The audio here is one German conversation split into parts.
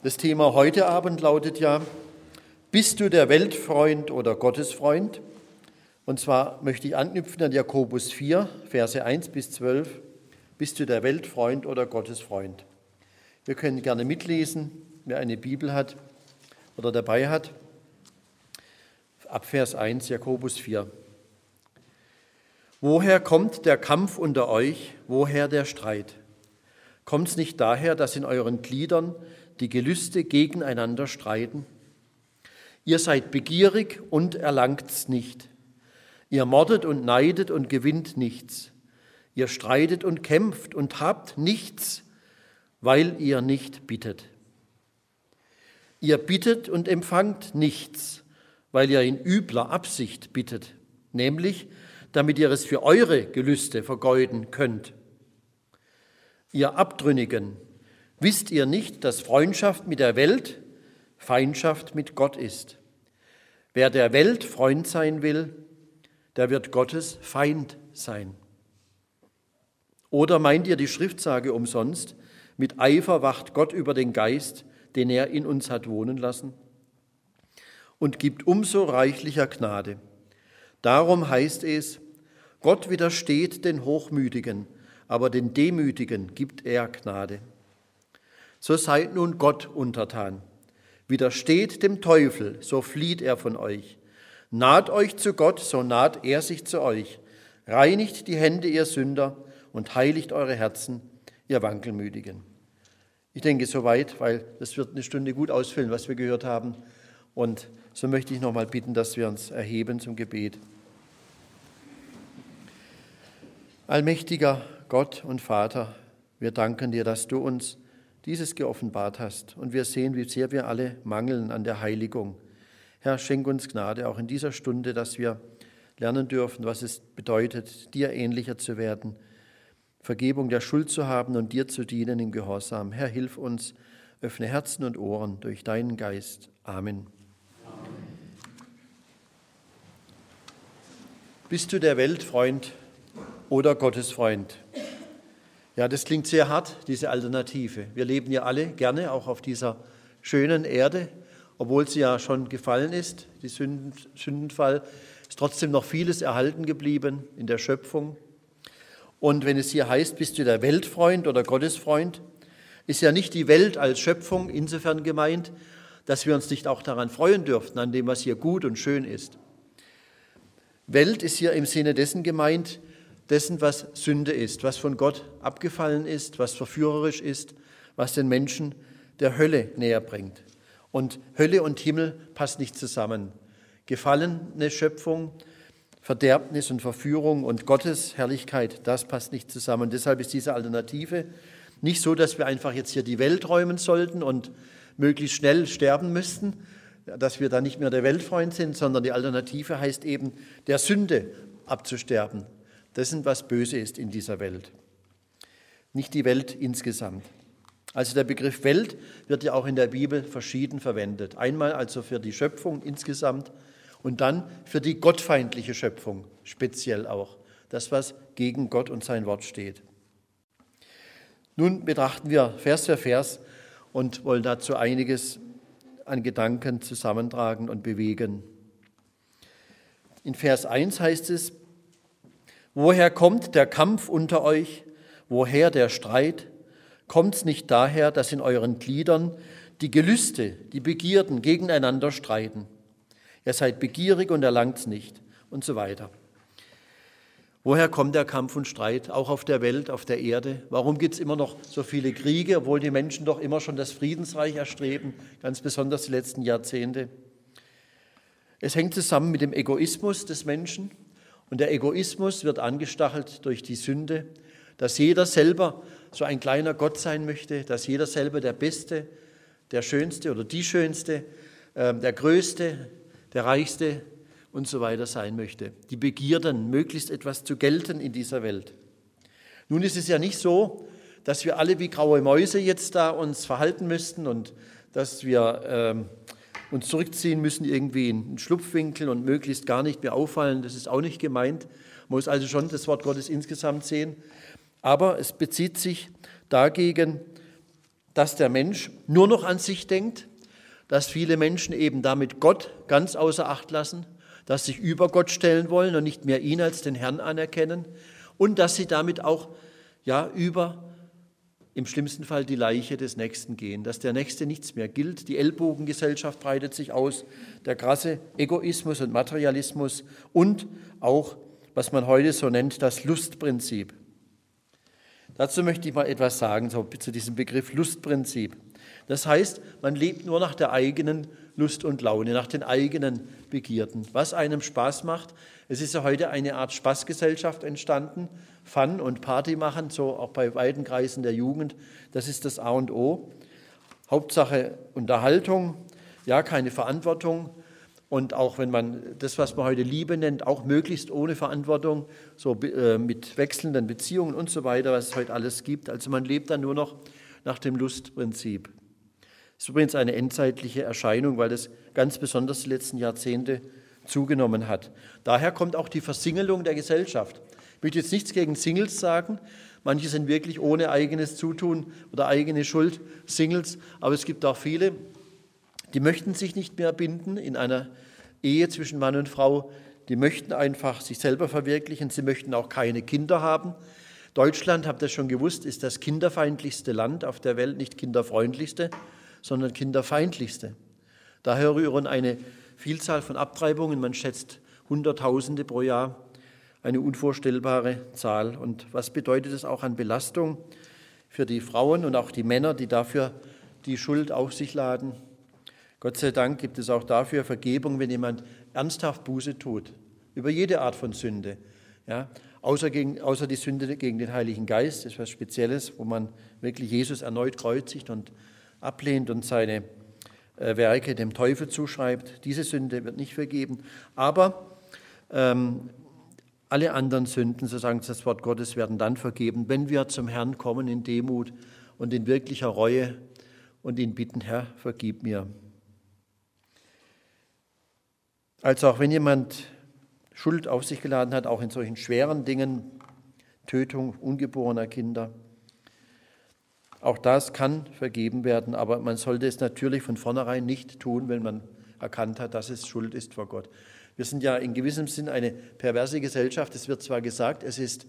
Das Thema heute Abend lautet ja, bist du der Weltfreund oder Gottesfreund? Und zwar möchte ich anknüpfen an Jakobus 4, Verse 1 bis 12. Bist du der Weltfreund oder Gottesfreund? Wir können gerne mitlesen, wer eine Bibel hat oder dabei hat. Ab Vers 1, Jakobus 4. Woher kommt der Kampf unter euch? Woher der Streit? Kommt's nicht daher, dass in euren Gliedern die Gelüste gegeneinander streiten? Ihr seid begierig und erlangt's nicht. Ihr mordet und neidet und gewinnt nichts. Ihr streitet und kämpft und habt nichts, weil ihr nicht bittet. Ihr bittet und empfangt nichts, weil ihr in übler Absicht bittet, nämlich damit ihr es für eure Gelüste vergeuden könnt. Ihr Abtrünnigen, wisst ihr nicht, dass Freundschaft mit der Welt Feindschaft mit Gott ist? Wer der Welt Freund sein will, der wird Gottes Feind sein. Oder meint ihr die Schriftsage umsonst, mit Eifer wacht Gott über den Geist, den er in uns hat wohnen lassen, und gibt umso reichlicher Gnade. Darum heißt es, Gott widersteht den Hochmütigen, aber den Demütigen gibt er Gnade. So seid nun Gott untertan. Widersteht dem Teufel, so flieht er von euch. Naht euch zu Gott, so naht er sich zu euch. Reinigt die Hände, ihr Sünder, und heiligt eure Herzen, ihr Wankelmütigen. Ich denke soweit, weil das wird eine Stunde gut ausfüllen, was wir gehört haben. Und so möchte ich nochmal bitten, dass wir uns erheben zum Gebet. Allmächtiger Gott und Vater, wir danken dir, dass du uns dieses geoffenbart hast. Und wir sehen, wie sehr wir alle mangeln an der Heiligung. Herr, schenk uns Gnade auch in dieser Stunde, dass wir lernen dürfen, was es bedeutet, dir ähnlicher zu werden, Vergebung der Schuld zu haben und dir zu dienen im Gehorsam. Herr, hilf uns, öffne Herzen und Ohren durch deinen Geist. Amen. Bist du der Weltfreund oder Gottesfreund? Ja, das klingt sehr hart, diese Alternative. Wir leben ja alle gerne auch auf dieser schönen Erde, obwohl sie ja schon gefallen ist. Die Sündenfall ist trotzdem noch vieles erhalten geblieben in der Schöpfung. Und wenn es hier heißt, bist du der Weltfreund oder Gottesfreund, ist ja nicht die Welt als Schöpfung insofern gemeint, dass wir uns nicht auch daran freuen dürften, an dem, was hier gut und schön ist. Welt ist hier im Sinne dessen gemeint, dessen, was Sünde ist, was von Gott abgefallen ist, was verführerisch ist, was den Menschen der Hölle näher bringt. Und Hölle und Himmel passt nicht zusammen. Gefallene Schöpfung, Verderbnis und Verführung und Gottes Herrlichkeit, das passt nicht zusammen. Deshalb ist diese Alternative nicht so, dass wir einfach jetzt hier die Welt räumen sollten und möglichst schnell sterben müssten, dass wir dann nicht mehr der Weltfreund sind, sondern die Alternative heißt eben, der Sünde abzusterben. Dessen, was böse ist in dieser Welt. Nicht die Welt insgesamt. Also der Begriff Welt wird ja auch in der Bibel verschieden verwendet. Einmal also für die Schöpfung insgesamt und dann für die gottfeindliche Schöpfung speziell auch. Das, was gegen Gott und sein Wort steht. Nun betrachten wir Vers für Vers und wollen dazu einiges an Gedanken zusammentragen und bewegen. In Vers 1 heißt es, woher kommt der Kampf unter euch? Woher der Streit? Kommt's nicht daher, dass in euren Gliedern die Gelüste, die Begierden gegeneinander streiten? Ihr seid begierig und erlangt's nicht und so weiter. Woher kommt der Kampf und Streit, auch auf der Welt, auf der Erde? Warum gibt es immer noch so viele Kriege, obwohl die Menschen doch immer schon das Friedensreich erstreben, ganz besonders die letzten Jahrzehnte? Es hängt zusammen mit dem Egoismus des Menschen. Und der Egoismus wird angestachelt durch die Sünde, dass jeder selber so ein kleiner Gott sein möchte, dass jeder selber der Beste, der Schönste oder die Schönste, der Größte, der Reichste und so weiter sein möchte. Die Begierden, möglichst etwas zu gelten in dieser Welt. Nun ist es ja nicht so, dass wir alle wie graue Mäuse jetzt da uns verhalten müssten und dass wir uns zurückziehen müssen irgendwie in einen Schlupfwinkel und möglichst gar nicht mehr auffallen. Das ist auch nicht gemeint. Man muss also schon das Wort Gottes insgesamt sehen. Aber es bezieht sich dagegen, dass der Mensch nur noch an sich denkt, dass viele Menschen eben damit Gott ganz außer Acht lassen, dass sie sich über Gott stellen wollen und nicht mehr ihn als den Herrn anerkennen und dass sie damit auch über im schlimmsten Fall die Leiche des Nächsten gehen, dass der Nächste nichts mehr gilt. Die Ellbogengesellschaft breitet sich aus, der krasse Egoismus und Materialismus und auch, was man heute so nennt, das Lustprinzip. Dazu möchte ich mal etwas sagen, so zu diesem Begriff Lustprinzip. Das heißt, man lebt nur nach der eigenen Lust und Laune, nach den eigenen Begierden, was einem Spaß macht. Es ist ja heute eine Art Spaßgesellschaft entstanden, Fun und Party machen, so auch bei weiten Kreisen der Jugend. Das ist das A und O. Hauptsache Unterhaltung, ja, keine Verantwortung. Und auch wenn man das, was man heute Liebe nennt, auch möglichst ohne Verantwortung, so mit wechselnden Beziehungen und so weiter, was es heute alles gibt. Also man lebt dann nur noch nach dem Lustprinzip. Das ist übrigens eine endzeitliche Erscheinung, weil das ganz besonders die letzten Jahrzehnte zugenommen hat. Daher kommt auch die Versingelung der Gesellschaft. Ich möchte jetzt nichts gegen Singles sagen. Manche sind wirklich ohne eigenes Zutun oder eigene Schuld Singles, aber es gibt auch viele, die möchten sich nicht mehr binden in einer Ehe zwischen Mann und Frau. Die möchten einfach sich selber verwirklichen. Sie möchten auch keine Kinder haben. Deutschland, habt ihr schon gewusst, ist das kinderfeindlichste Land auf der Welt, nicht kinderfreundlichste, sondern kinderfeindlichste. Daher rühren eine Vielzahl von Abtreibungen, man schätzt Hunderttausende pro Jahr, eine unvorstellbare Zahl. Und was bedeutet das auch an Belastung für die Frauen und auch die Männer, die dafür die Schuld auf sich laden? Gott sei Dank gibt es auch dafür Vergebung, wenn jemand ernsthaft Buße tut, über jede Art von Sünde. Ja, außer die Sünde gegen den Heiligen Geist, das ist was Spezielles, wo man wirklich Jesus erneut kreuzigt und ablehnt und seine Werke dem Teufel zuschreibt. Diese Sünde wird nicht vergeben. Aber alle anderen Sünden, so sagt das Wort Gottes, werden dann vergeben, wenn wir zum Herrn kommen in Demut und in wirklicher Reue und ihn bitten, Herr, vergib mir. Also auch wenn jemand Schuld auf sich geladen hat, auch in solchen schweren Dingen, Tötung ungeborener Kinder, auch das kann vergeben werden, aber man sollte es natürlich von vornherein nicht tun, wenn man erkannt hat, dass es Schuld ist vor Gott. Wir sind ja in gewissem Sinn eine perverse Gesellschaft. Es wird zwar gesagt, es ist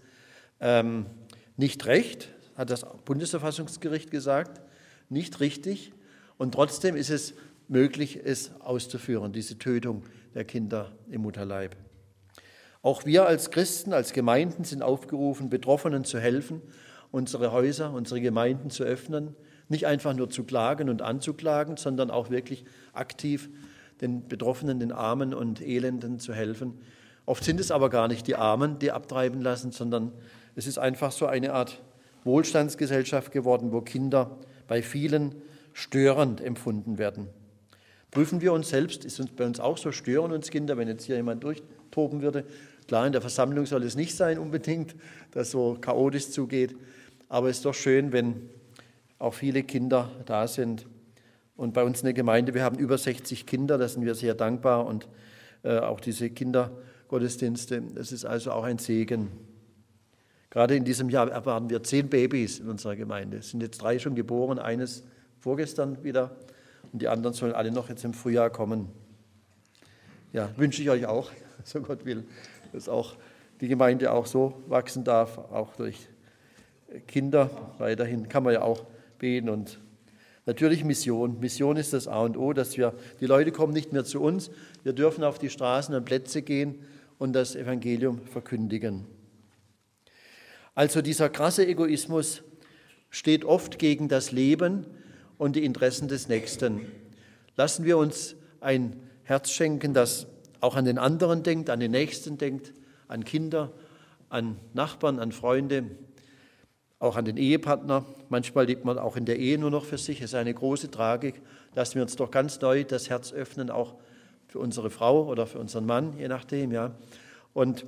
nicht recht, hat das Bundesverfassungsgericht gesagt, nicht richtig, und trotzdem ist es möglich, es auszuführen, diese Tötung der Kinder im Mutterleib. Auch wir als Christen, als Gemeinden sind aufgerufen, Betroffenen zu helfen, unsere Häuser, unsere Gemeinden zu öffnen, nicht einfach nur zu klagen und anzuklagen, sondern auch wirklich aktiv den Betroffenen, den Armen und Elenden zu helfen. Oft sind es aber gar nicht die Armen, die abtreiben lassen, sondern es ist einfach so eine Art Wohlstandsgesellschaft geworden, wo Kinder bei vielen störend empfunden werden. Prüfen wir uns selbst, ist es bei uns auch so, stören uns Kinder, wenn jetzt hier jemand durchtoben würde? Klar, in der Versammlung soll es nicht sein unbedingt, dass so chaotisch zugeht, aber es ist doch schön, wenn auch viele Kinder da sind. Und bei uns in der Gemeinde, wir haben über 60 Kinder, da sind wir sehr dankbar, und auch diese Kindergottesdienste, das ist also auch ein Segen. Gerade in diesem Jahr erwarten wir 10 Babys in unserer Gemeinde. Es sind jetzt 3 schon geboren, eines vorgestern wieder, und die anderen sollen alle noch jetzt im Frühjahr kommen. Ja, wünsche ich euch auch, so Gott will, dass auch die Gemeinde auch so wachsen darf, auch durch Kinder. Weiterhin kann man ja auch beten, und natürlich Mission. Mission ist das A und O, dass die Leute kommen nicht mehr zu uns, wir dürfen auf die Straßen und Plätze gehen und das Evangelium verkündigen. Also dieser krasse Egoismus steht oft gegen das Leben und die Interessen des Nächsten. Lassen wir uns ein Herz schenken, das auch an den anderen denkt, an den Nächsten denkt, an Kinder, an Nachbarn, an Freunde, auch an den Ehepartner. Manchmal lebt man auch in der Ehe nur noch für sich. Es ist eine große Tragik, dass wir uns doch ganz neu das Herz öffnen, auch für unsere Frau oder für unseren Mann, je nachdem. Ja. Und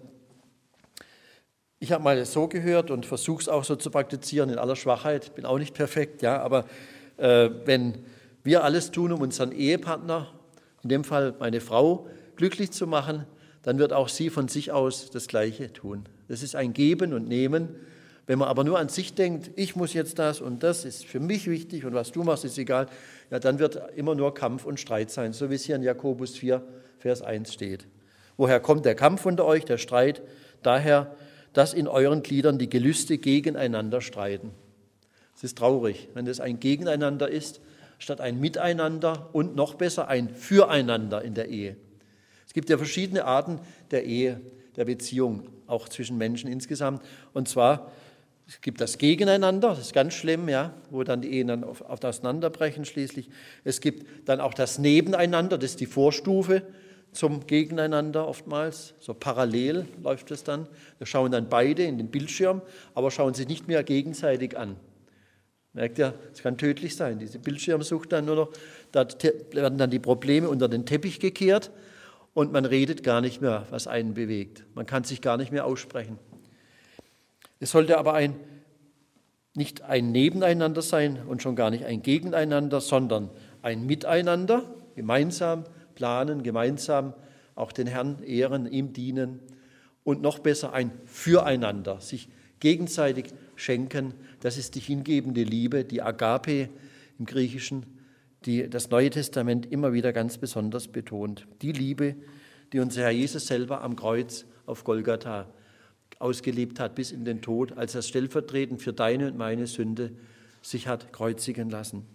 ich habe mal so gehört und versuche es auch so zu praktizieren in aller Schwachheit. Bin auch nicht perfekt, ja, aber wenn wir alles tun, um unseren Ehepartner, in dem Fall meine Frau, glücklich zu machen, dann wird auch sie von sich aus das Gleiche tun. Das ist ein Geben und Nehmen, Wenn man aber nur an sich denkt, ich muss jetzt das und das ist für mich wichtig und was du machst, ist egal, ja, dann wird immer nur Kampf und Streit sein, so wie es hier in Jakobus 4, Vers 1 steht. Woher kommt der Kampf unter euch, der Streit? Daher, dass in euren Gliedern die Gelüste gegeneinander streiten. Es ist traurig, wenn es ein Gegeneinander ist, statt ein Miteinander und noch besser ein Füreinander in der Ehe. Es gibt ja verschiedene Arten der Ehe, der Beziehung, auch zwischen Menschen insgesamt. Und zwar, es gibt das Gegeneinander, das ist ganz schlimm, ja, wo dann die Ehen dann auf Auseinanderbrechen schließlich. Es gibt dann auch das Nebeneinander, das ist die Vorstufe zum Gegeneinander oftmals. So parallel läuft es dann. Da schauen dann beide in den Bildschirm, aber schauen sich nicht mehr gegenseitig an. Merkt ihr, es kann tödlich sein, diese Bildschirmsucht dann nur noch, da werden dann die Probleme unter den Teppich gekehrt und man redet gar nicht mehr, was einen bewegt. Man kann sich gar nicht mehr aussprechen. Es sollte aber nicht ein Nebeneinander sein und schon gar nicht ein Gegeneinander, sondern ein Miteinander, gemeinsam planen, gemeinsam auch den Herrn ehren, ihm dienen und noch besser ein Füreinander, sich gegenseitig schenken. Das ist die hingebende Liebe, die Agape im Griechischen, die das Neue Testament immer wieder ganz besonders betont. Die Liebe, die unser Herr Jesus selber am Kreuz auf Golgatha ausgelebt hat bis in den Tod, als er stellvertretend für deine und meine Sünde sich hat kreuzigen lassen.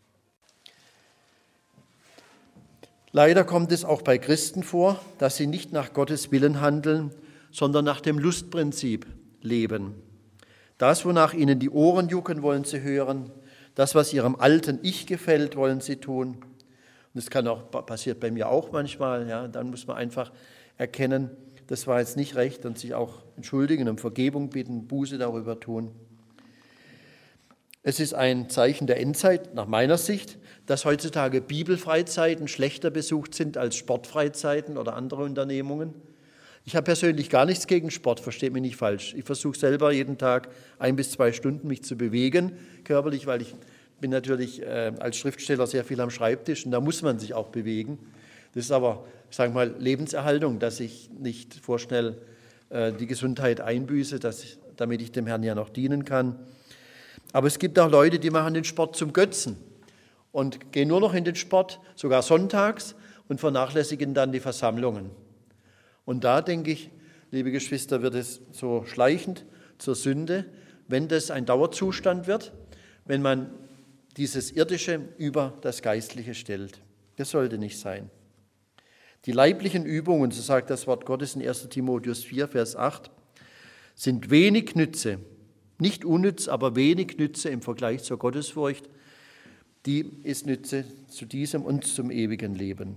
Leider kommt es auch bei Christen vor, dass sie nicht nach Gottes Willen handeln, sondern nach dem Lustprinzip leben. Das, wonach ihnen die Ohren jucken, wollen sie hören. Das, was ihrem alten Ich gefällt, wollen sie tun. Und das passiert bei mir auch manchmal. Ja, dann muss man einfach erkennen, das war jetzt nicht recht und sich auch entschuldigen, um Vergebung bitten, Buße darüber tun. Es ist ein Zeichen der Endzeit, nach meiner Sicht, dass heutzutage Bibelfreizeiten schlechter besucht sind als Sportfreizeiten oder andere Unternehmungen. Ich habe persönlich gar nichts gegen Sport, versteht mich nicht falsch. Ich versuche selber jeden Tag 1 bis 2 Stunden mich zu bewegen, körperlich, weil ich bin natürlich als Schriftsteller sehr viel am Schreibtisch und da muss man sich auch bewegen. Das ist aber, sagen wir mal, Lebenserhaltung, dass ich nicht vorschnell die Gesundheit einbüße, damit ich dem Herrn ja noch dienen kann. Aber es gibt auch Leute, die machen den Sport zum Götzen und gehen nur noch in den Sport, sogar sonntags, und vernachlässigen dann die Versammlungen. Und da, denke ich, liebe Geschwister, wird es so schleichend zur Sünde, wenn das ein Dauerzustand wird, wenn man dieses Irdische über das Geistliche stellt. Das sollte nicht sein. Die leiblichen Übungen, so sagt das Wort Gottes in 1. Timotheus 4, Vers 8, sind wenig Nütze, nicht unnütz, aber wenig Nütze im Vergleich zur Gottesfurcht. Die ist Nütze zu diesem und zum ewigen Leben.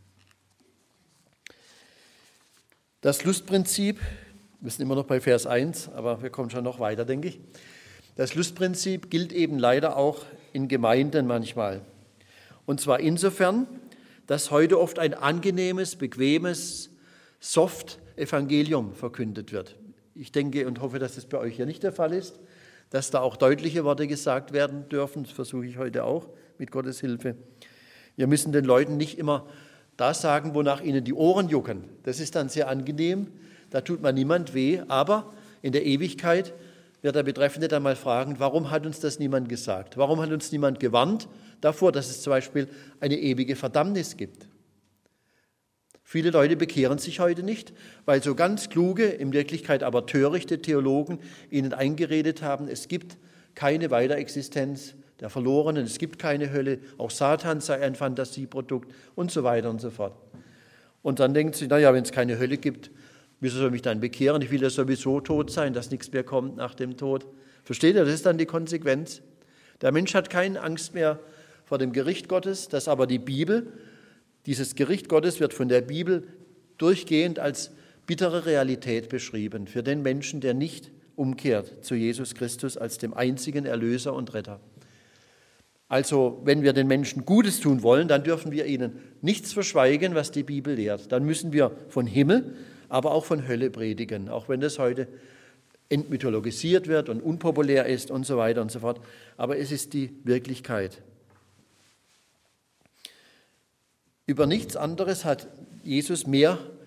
Das Lustprinzip, wir sind immer noch bei Vers 1, aber wir kommen schon noch weiter, denke ich. Das Lustprinzip gilt eben leider auch in Gemeinden manchmal. Und zwar insofern, dass heute oft ein angenehmes, bequemes, soft Evangelium verkündet wird. Ich denke und hoffe, dass das bei euch hier nicht der Fall ist, dass da auch deutliche Worte gesagt werden dürfen. Das versuche ich heute auch mit Gottes Hilfe. Wir müssen den Leuten nicht immer das sagen, wonach ihnen die Ohren jucken. Das ist dann sehr angenehm, da tut man niemand weh, aber in der Ewigkeit wird der Betreffende dann mal fragen, warum hat uns das niemand gesagt? Warum hat uns niemand gewarnt davor, dass es zum Beispiel eine ewige Verdammnis gibt? Viele Leute bekehren sich heute nicht, weil so ganz kluge, in Wirklichkeit aber törichte Theologen ihnen eingeredet haben, es gibt keine Weiterexistenz der Verlorenen, es gibt keine Hölle, auch Satan sei ein Fantasieprodukt und so weiter und so fort. Und dann denkt sie, naja, wenn es keine Hölle gibt, wieso soll ich mich dann bekehren? Ich will ja sowieso tot sein, dass nichts mehr kommt nach dem Tod. Versteht ihr, das ist dann die Konsequenz. Der Mensch hat keine Angst mehr vor dem Gericht Gottes, das aber die Bibel, dieses Gericht Gottes wird von der Bibel durchgehend als bittere Realität beschrieben für den Menschen, der nicht umkehrt zu Jesus Christus als dem einzigen Erlöser und Retter. Also, wenn wir den Menschen Gutes tun wollen, dann dürfen wir ihnen nichts verschweigen, was die Bibel lehrt. Dann müssen wir von Himmel, aber auch von Hölle predigen, auch wenn das heute entmythologisiert wird und unpopulär ist und so weiter und so fort. Aber es ist die Wirklichkeit. Über nichts anderes hat Jesus mehr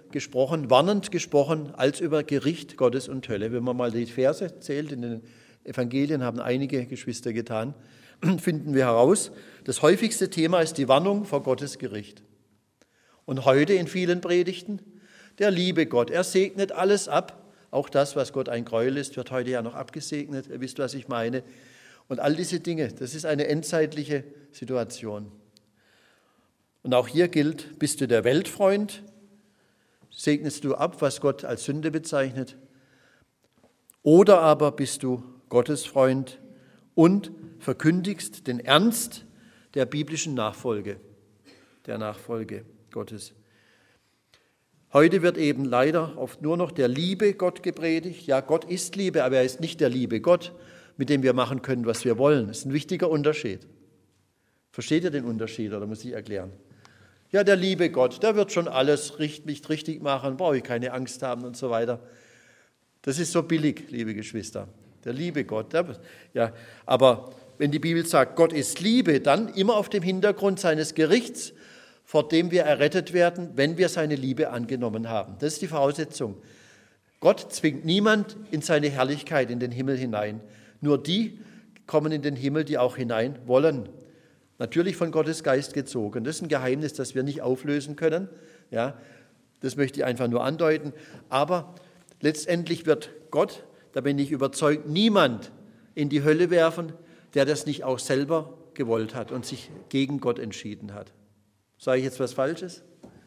gesprochen, warnend gesprochen, als über Gericht Gottes und Hölle. Wenn man mal die Verse zählt, in den Evangelien haben einige Geschwister getan, finden wir heraus, das häufigste Thema ist die Warnung vor Gottes Gericht. Und heute in vielen Predigten, der liebe Gott, er segnet alles ab. Auch das, was Gott ein Gräuel ist, wird heute ja noch abgesegnet. Ihr wisst, was ich meine. Und all diese Dinge, das ist eine endzeitliche Situation. Und auch hier gilt, bist du der Weltfreund, segnest du ab, was Gott als Sünde bezeichnet, oder aber bist du Gottes Freund und verkündigst den Ernst der biblischen Nachfolge, der Nachfolge Gottes. Heute wird eben leider oft nur noch der liebe Gott gepredigt. Ja, Gott ist Liebe, aber er ist nicht der liebe Gott, mit dem wir machen können, was wir wollen. Das ist ein wichtiger Unterschied. Versteht ihr den Unterschied oder muss ich erklären? Ja, der liebe Gott, der wird schon alles richtig machen, brauche ich keine Angst haben und so weiter. Das ist so billig, liebe Geschwister. Der liebe Gott, ja, aber wenn die Bibel sagt, Gott ist Liebe, dann immer auf dem Hintergrund seines Gerichts, vor dem wir errettet werden, wenn wir seine Liebe angenommen haben. Das ist die Voraussetzung. Gott zwingt niemand in seine Herrlichkeit, in den Himmel hinein. Nur die kommen in den Himmel, die auch hinein wollen. Natürlich von Gottes Geist gezogen. Das ist ein Geheimnis, das wir nicht auflösen können. Ja, das möchte ich einfach nur andeuten. Aber letztendlich wird Gott, da bin ich überzeugt, niemand in die Hölle werfen, der das nicht auch selber gewollt hat und sich gegen Gott entschieden hat. Sage ich jetzt was Falsches?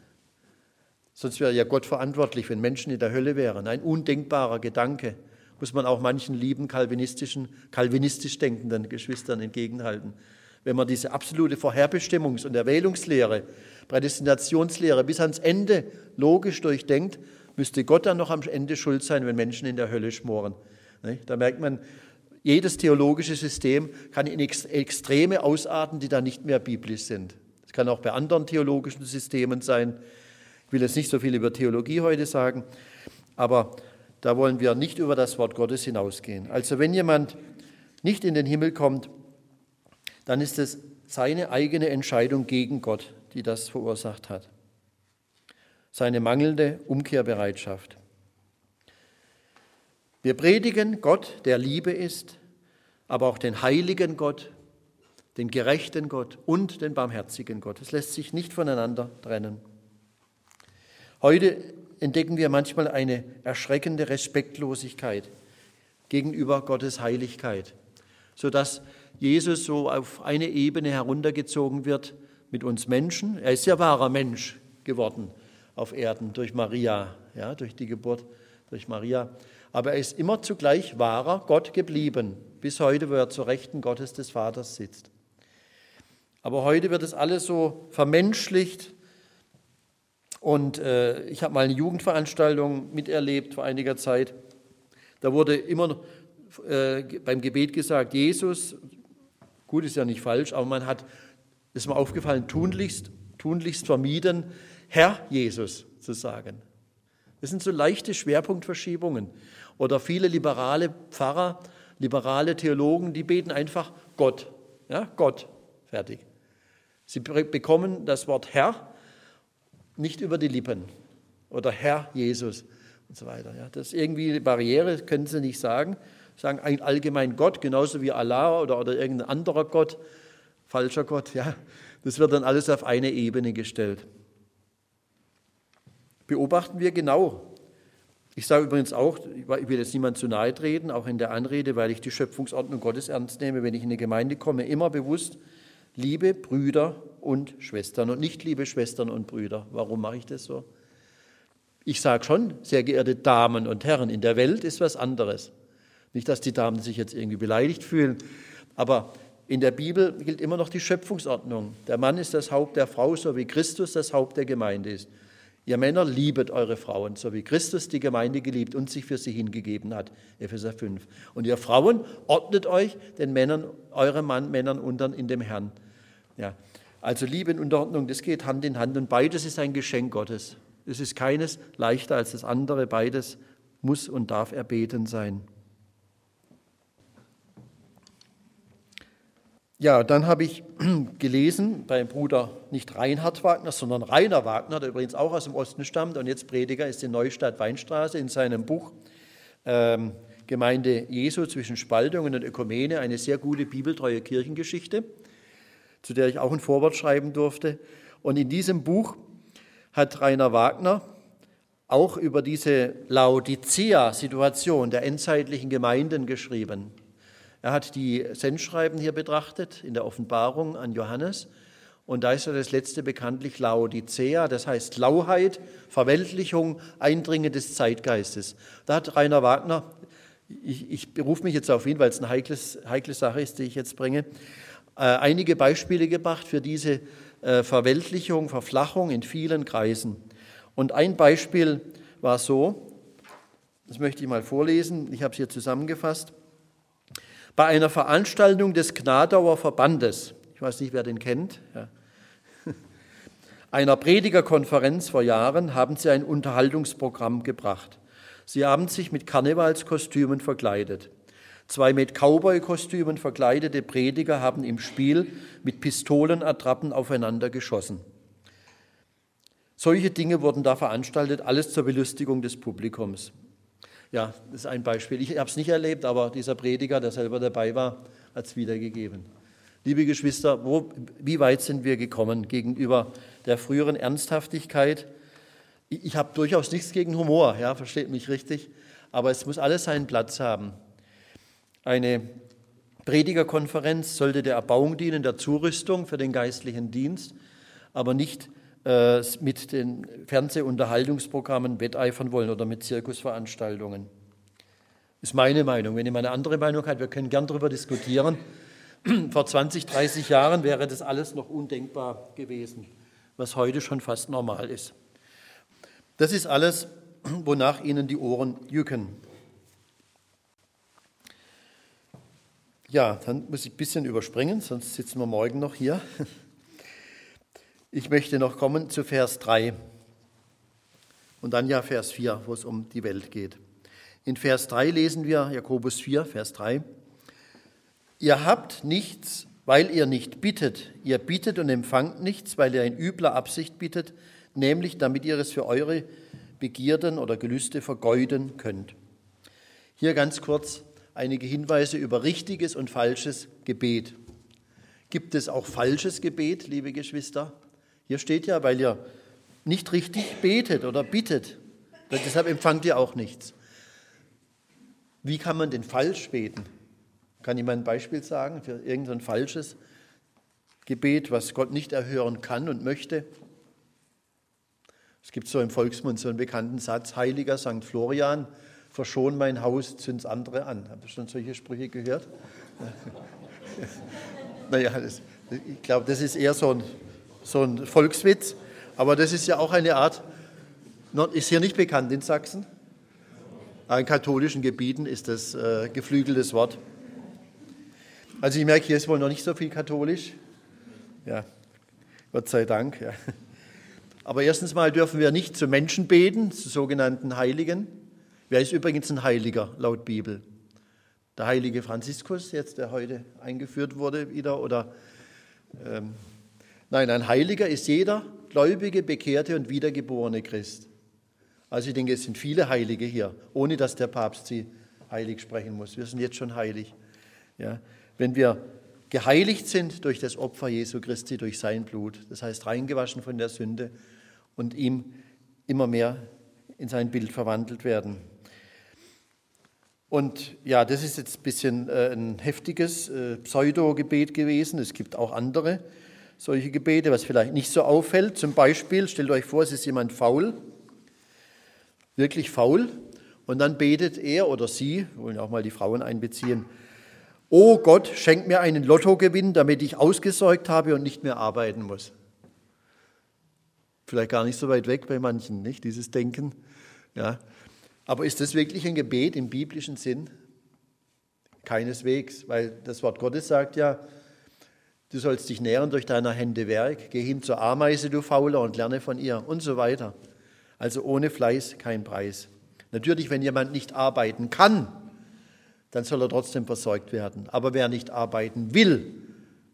Sonst wäre ja Gott verantwortlich, wenn Menschen in der Hölle wären. Ein undenkbarer Gedanke. Muss man auch manchen lieben kalvinistisch denkenden Geschwistern entgegenhalten. Wenn man diese absolute Vorherbestimmungs- und Erwählungslehre, Prädestinationslehre bis ans Ende logisch durchdenkt, müsste Gott dann noch am Ende schuld sein, wenn Menschen in der Hölle schmoren. Da merkt man, jedes theologische System kann in Extreme ausarten, die dann nicht mehr biblisch sind. Das kann auch bei anderen theologischen Systemen sein. Ich will jetzt nicht so viel über Theologie heute sagen, aber da wollen wir nicht über das Wort Gottes hinausgehen. Also wenn jemand nicht in den Himmel kommt, dann ist es seine eigene Entscheidung gegen Gott, die das verursacht hat. Seine mangelnde Umkehrbereitschaft. Wir predigen Gott, der Liebe ist, aber auch den heiligen Gott, den gerechten Gott und den barmherzigen Gott. Es lässt sich nicht voneinander trennen. Heute entdecken wir manchmal eine erschreckende Respektlosigkeit gegenüber Gottes Heiligkeit, sodass Jesus so auf eine Ebene heruntergezogen wird mit uns Menschen. Er ist ja wahrer Mensch geworden auf Erden durch Maria, ja, durch die Geburt durch Maria. Aber er ist immer zugleich wahrer Gott geblieben, bis heute, wo er zur Rechten Gottes des Vaters sitzt. Aber heute wird es alles so vermenschlicht. Und ich habe mal eine Jugendveranstaltung miterlebt vor einiger Zeit. Da wurde immer beim Gebet gesagt, Jesus, gut, ist ja nicht falsch, aber man hat, ist mir aufgefallen, tunlichst vermieden, Herr Jesus zu sagen. Das sind so leichte Schwerpunktverschiebungen. Oder viele liberale Pfarrer, liberale Theologen, die beten einfach Gott. Ja, Gott, fertig. Sie bekommen das Wort Herr nicht über die Lippen oder Herr Jesus und so weiter. Ja, das ist irgendwie eine Barriere, können sie nicht sagen. Sagen ein allgemein Gott, genauso wie Allah oder irgendein anderer Gott, falscher Gott. Ja, das wird dann alles auf eine Ebene gestellt. Beobachten wir genau. Ich sage übrigens auch, ich will jetzt niemand zu nahe treten, auch in der Anrede, weil ich die Schöpfungsordnung Gottes ernst nehme, wenn ich in eine Gemeinde komme, immer bewusst, liebe Brüder und Schwestern und nicht liebe Schwestern und Brüder. Warum mache ich das so? Ich sage schon, sehr geehrte Damen und Herren, in der Welt ist was anderes. Nicht, dass die Damen sich jetzt irgendwie beleidigt fühlen, aber in der Bibel gilt immer noch die Schöpfungsordnung. Der Mann ist das Haupt der Frau, so wie Christus das Haupt der Gemeinde ist. Ihr Männer, liebet eure Frauen, so wie Christus die Gemeinde geliebt und sich für sie hingegeben hat, Epheser 5. Und ihr Frauen, ordnet euch den Männern, euren Männern unter in dem Herrn. Ja, also Liebe und Unterordnung, das geht Hand in Hand und beides ist ein Geschenk Gottes. Es ist keines leichter als das andere, beides muss und darf erbeten sein. Ja, dann habe ich gelesen beim Bruder nicht Reinhard Wagner, sondern Rainer Wagner, der übrigens auch aus dem Osten stammt und jetzt Prediger ist in Neustadt Weinstraße, in seinem Buch Gemeinde Jesu zwischen Spaltungen und Ökumene, eine sehr gute bibeltreue Kirchengeschichte, zu der ich auch ein Vorwort schreiben durfte. Und in diesem Buch hat Rainer Wagner auch über diese Laodicea-Situation der endzeitlichen Gemeinden geschrieben. Er hat die Sendschreiben hier betrachtet in der Offenbarung an Johannes und da ist ja das letzte bekanntlich Laodicea, das heißt Lauheit, Verweltlichung, Eindringen des Zeitgeistes. Da hat Rainer Wagner, ich berufe mich jetzt auf ihn, weil es eine heikle Sache ist, die ich jetzt bringe, einige Beispiele gebracht für diese Verweltlichung, Verflachung in vielen Kreisen. Und ein Beispiel war so, das möchte ich mal vorlesen, ich habe es hier zusammengefasst. Bei einer Veranstaltung des Gnadauer Verbandes, ich weiß nicht, wer den kennt, ja, einer Predigerkonferenz vor Jahren haben sie ein Unterhaltungsprogramm gebracht. Sie haben sich mit Karnevalskostümen verkleidet. 2 mit Cowboy-Kostümen verkleidete Prediger haben im Spiel mit Pistolenattrappen aufeinander geschossen. Solche Dinge wurden da veranstaltet, alles zur Belustigung des Publikums. Ja, das ist ein Beispiel. Ich habe es nicht erlebt, aber dieser Prediger, der selber dabei war, hat es wiedergegeben. Liebe Geschwister, wie weit sind wir gekommen gegenüber der früheren Ernsthaftigkeit? Ich habe durchaus nichts gegen Humor, ja, versteht mich richtig, aber es muss alles seinen Platz haben. Eine Predigerkonferenz sollte der Erbauung dienen, der Zurüstung für den geistlichen Dienst, aber nicht mit den Fernsehunterhaltungsprogrammen wetteifern wollen oder mit Zirkusveranstaltungen. Das ist meine Meinung. Wenn jemand eine andere Meinung hat, wir können gern darüber diskutieren. Vor 20, 30 Jahren wäre das alles noch undenkbar gewesen, was heute schon fast normal ist. Das ist alles, wonach Ihnen die Ohren jucken. Ja, dann muss ich ein bisschen überspringen, sonst sitzen wir morgen noch hier. Ich möchte noch kommen zu Vers 3 und dann ja Vers 4, wo es um die Welt geht. In Vers 3 lesen wir, Jakobus 4, Vers 3, ihr habt nichts, weil ihr nicht bittet. Ihr bittet und empfangt nichts, weil ihr in übler Absicht bittet, nämlich damit ihr es für eure Begierden oder Gelüste vergeuden könnt. Hier ganz kurz einige Hinweise über richtiges und falsches Gebet. Gibt es auch falsches Gebet, liebe Geschwister? Hier steht ja, weil ihr nicht richtig betet oder bittet. Deshalb empfangt ihr auch nichts. Wie kann man denn falsch beten? Kann jemand ein Beispiel sagen für irgendein falsches Gebet, was Gott nicht erhören kann und möchte? Es gibt so im Volksmund so einen bekannten Satz, Heiliger St. Florian, verschon mein Haus, zünd's andere an. Habt ihr schon solche Sprüche gehört? Naja, ich glaube, das ist eher so ein Volkswitz, aber das ist ja auch eine Art, ist hier nicht bekannt in Sachsen. In katholischen Gebieten ist das geflügeltes Wort. Also ich merke, hier ist wohl noch nicht so viel katholisch. Ja, Gott sei Dank. Ja. Aber erstens mal dürfen wir nicht zu Menschen beten, zu sogenannten Heiligen. Wer ist übrigens ein Heiliger laut Bibel? Der heilige Franziskus, jetzt der heute eingeführt wurde wieder, oder nein, ein Heiliger ist jeder gläubige, bekehrte und wiedergeborene Christ. Also ich denke, es sind viele Heilige hier, ohne dass der Papst sie heilig sprechen muss. Wir sind jetzt schon heilig. Ja. Wenn wir geheiligt sind durch das Opfer Jesu Christi, durch sein Blut, das heißt reingewaschen von der Sünde und ihm immer mehr in sein Bild verwandelt werden. Und ja, das ist jetzt ein bisschen ein heftiges Pseudo-Gebet gewesen. Es gibt auch andere solche Gebete, was vielleicht nicht so auffällt. Zum Beispiel, stellt euch vor, es ist jemand faul, wirklich faul, und dann betet er oder sie, wir wollen auch mal die Frauen einbeziehen, oh Gott, schenk mir einen Lottogewinn, damit ich ausgesorgt habe und nicht mehr arbeiten muss. Vielleicht gar nicht so weit weg bei manchen, nicht, dieses Denken. Ja. Aber ist das wirklich ein Gebet im biblischen Sinn? Keineswegs, weil das Wort Gottes sagt ja, du sollst dich nähren durch deiner Hände Werk, geh hin zur Ameise, du Fauler, und lerne von ihr und so weiter. Also ohne Fleiß kein Preis. Natürlich, wenn jemand nicht arbeiten kann, dann soll er trotzdem versorgt werden. Aber wer nicht arbeiten will,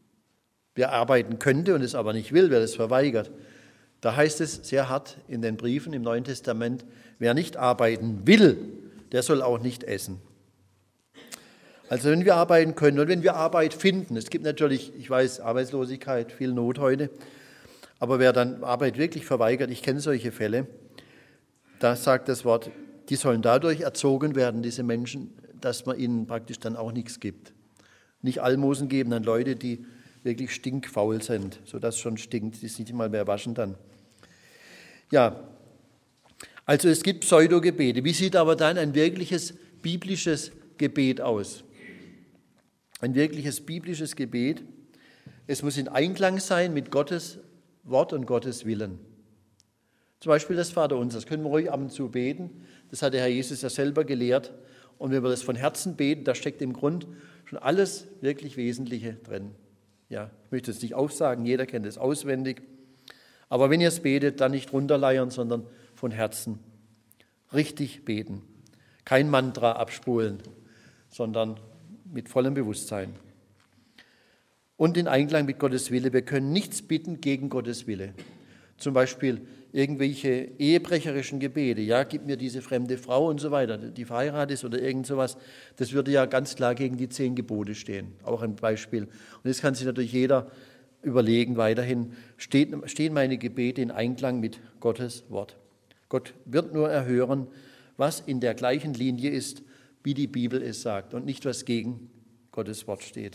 wer arbeiten könnte und es aber nicht will, wer das verweigert. Da heißt es sehr hart in den Briefen im Neuen Testament, wer nicht arbeiten will, der soll auch nicht essen. Also wenn wir arbeiten können und wenn wir Arbeit finden, es gibt natürlich, ich weiß, Arbeitslosigkeit, viel Not heute, aber wer dann Arbeit wirklich verweigert, ich kenne solche Fälle, da sagt das Wort, die sollen dadurch erzogen werden, diese Menschen, dass man ihnen praktisch dann auch nichts gibt. Nicht Almosen geben an Leute, die wirklich stinkfaul sind, sodass es schon stinkt, die sich nicht mal mehr waschen dann. Ja, also es gibt Pseudogebete. Wie sieht aber dann ein wirkliches biblisches Gebet aus? Ein wirkliches biblisches Gebet, es muss in Einklang sein mit Gottes Wort und Gottes Willen. Zum Beispiel das Vaterunser, das können wir ruhig ab und zu beten. Das hat der Herr Jesus ja selber gelehrt. Und wenn wir das von Herzen beten, da steckt im Grund schon alles wirklich Wesentliche drin. Ja, ich möchte es nicht aufsagen, jeder kennt es auswendig. Aber wenn ihr es betet, dann nicht runterleiern, sondern von Herzen richtig beten. Kein Mantra abspulen, sondern mit vollem Bewusstsein. Und in Einklang mit Gottes Wille. Wir können nichts bitten gegen Gottes Wille. Zum Beispiel irgendwelche ehebrecherischen Gebete. Ja, gib mir diese fremde Frau und so weiter, die verheiratet ist oder irgend sowas. Das würde ja ganz klar gegen die 10 Gebote stehen. Auch ein Beispiel. Und das kann sich natürlich jeder überlegen weiterhin. Stehen meine Gebete in Einklang mit Gottes Wort? Gott wird nur erhören, was in der gleichen Linie ist, wie die Bibel es sagt und nicht, was gegen Gottes Wort steht.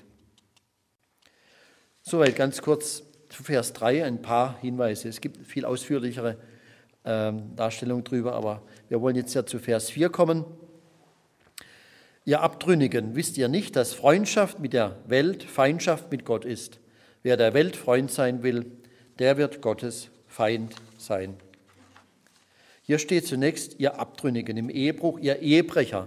Soweit ganz kurz zu Vers 3 ein paar Hinweise. Es gibt viel ausführlichere Darstellungen drüber, aber wir wollen jetzt ja zu Vers 4 kommen. Ihr Abtrünnigen, wisst ihr nicht, dass Freundschaft mit der Welt Feindschaft mit Gott ist? Wer der Welt Freund sein will, der wird Gottes Feind sein. Hier steht zunächst, ihr Abtrünnigen, im Ehebruch, ihr Ehebrecher.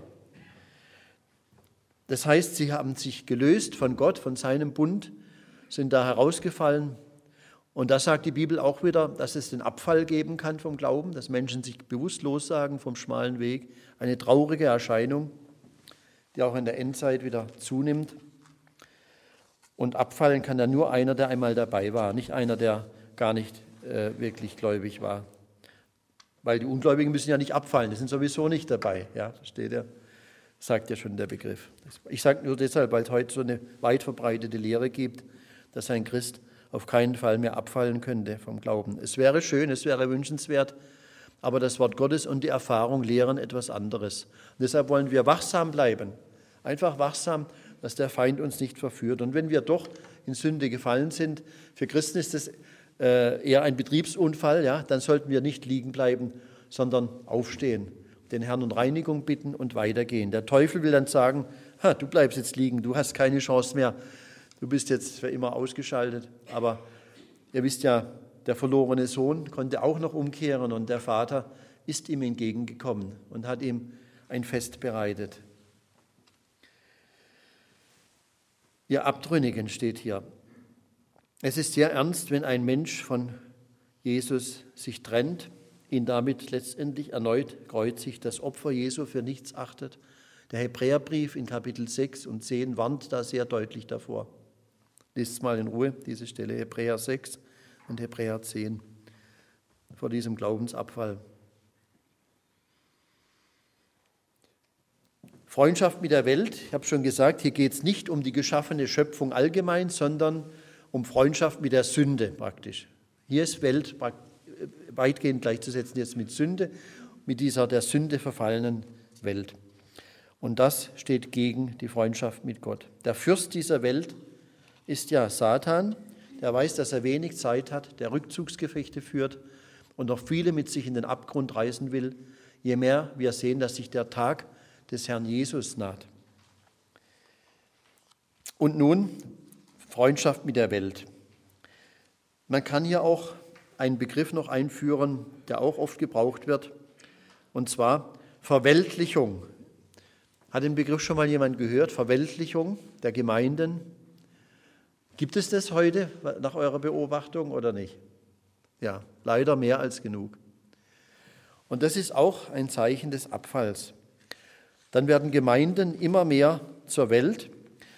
Das heißt, sie haben sich gelöst von Gott, von seinem Bund, sind da herausgefallen. Und da sagt die Bibel auch wieder, dass es den Abfall geben kann vom Glauben, dass Menschen sich bewusst lossagen vom schmalen Weg. Eine traurige Erscheinung, die auch in der Endzeit wieder zunimmt. Und abfallen kann ja nur einer, der einmal dabei war, nicht einer, der gar nicht wirklich gläubig war. Weil die Ungläubigen müssen ja nicht abfallen, die sind sowieso nicht dabei. Ja, da steht ja, sagt ja schon der Begriff. Ich sage nur deshalb, weil es heute so eine weit verbreitete Lehre gibt, dass ein Christ auf keinen Fall mehr abfallen könnte vom Glauben. Es wäre schön, es wäre wünschenswert, aber das Wort Gottes und die Erfahrung lehren etwas anderes. Und deshalb wollen wir wachsam bleiben, einfach wachsam, dass der Feind uns nicht verführt. Und wenn wir doch in Sünde gefallen sind, für Christen ist das eher ein Betriebsunfall, ja, dann sollten wir nicht liegen bleiben, sondern aufstehen, den Herrn um Reinigung bitten und weitergehen. Der Teufel will dann sagen, du bleibst jetzt liegen, du hast keine Chance mehr, du bist jetzt für immer ausgeschaltet. Aber ihr wisst ja, der verlorene Sohn konnte auch noch umkehren und der Vater ist ihm entgegengekommen und hat ihm ein Fest bereitet. Ihr Abtrünnigen steht hier. Es ist sehr ernst, wenn ein Mensch von Jesus sich trennt, ihn damit letztendlich erneut kreuzigt, das Opfer Jesu für nichts achtet. Der Hebräerbrief in Kapitel 6 und 10 warnt da sehr deutlich davor. Lest mal in Ruhe diese Stelle, Hebräer 6 und Hebräer 10, vor diesem Glaubensabfall. Freundschaft mit der Welt, ich habe schon gesagt, hier geht es nicht um die geschaffene Schöpfung allgemein, sondern um Freundschaft mit der Sünde praktisch. Hier ist Welt weitgehend gleichzusetzen jetzt mit Sünde, mit dieser der Sünde verfallenen Welt. Und das steht gegen die Freundschaft mit Gott. Der Fürst dieser Welt ist ja Satan, der weiß, dass er wenig Zeit hat, der Rückzugsgefechte führt und noch viele mit sich in den Abgrund reißen will, je mehr wir sehen, dass sich der Tag des Herrn Jesus naht. Und nun Freundschaft mit der Welt. Man kann hier auch einen Begriff noch einführen, der auch oft gebraucht wird, und zwar Verweltlichung. Hat den Begriff schon mal jemand gehört? Verweltlichung der Gemeinden? Gibt es das heute nach eurer Beobachtung oder nicht? Ja, leider mehr als genug. Und das ist auch ein Zeichen des Abfalls. Dann werden Gemeinden immer mehr zur Welt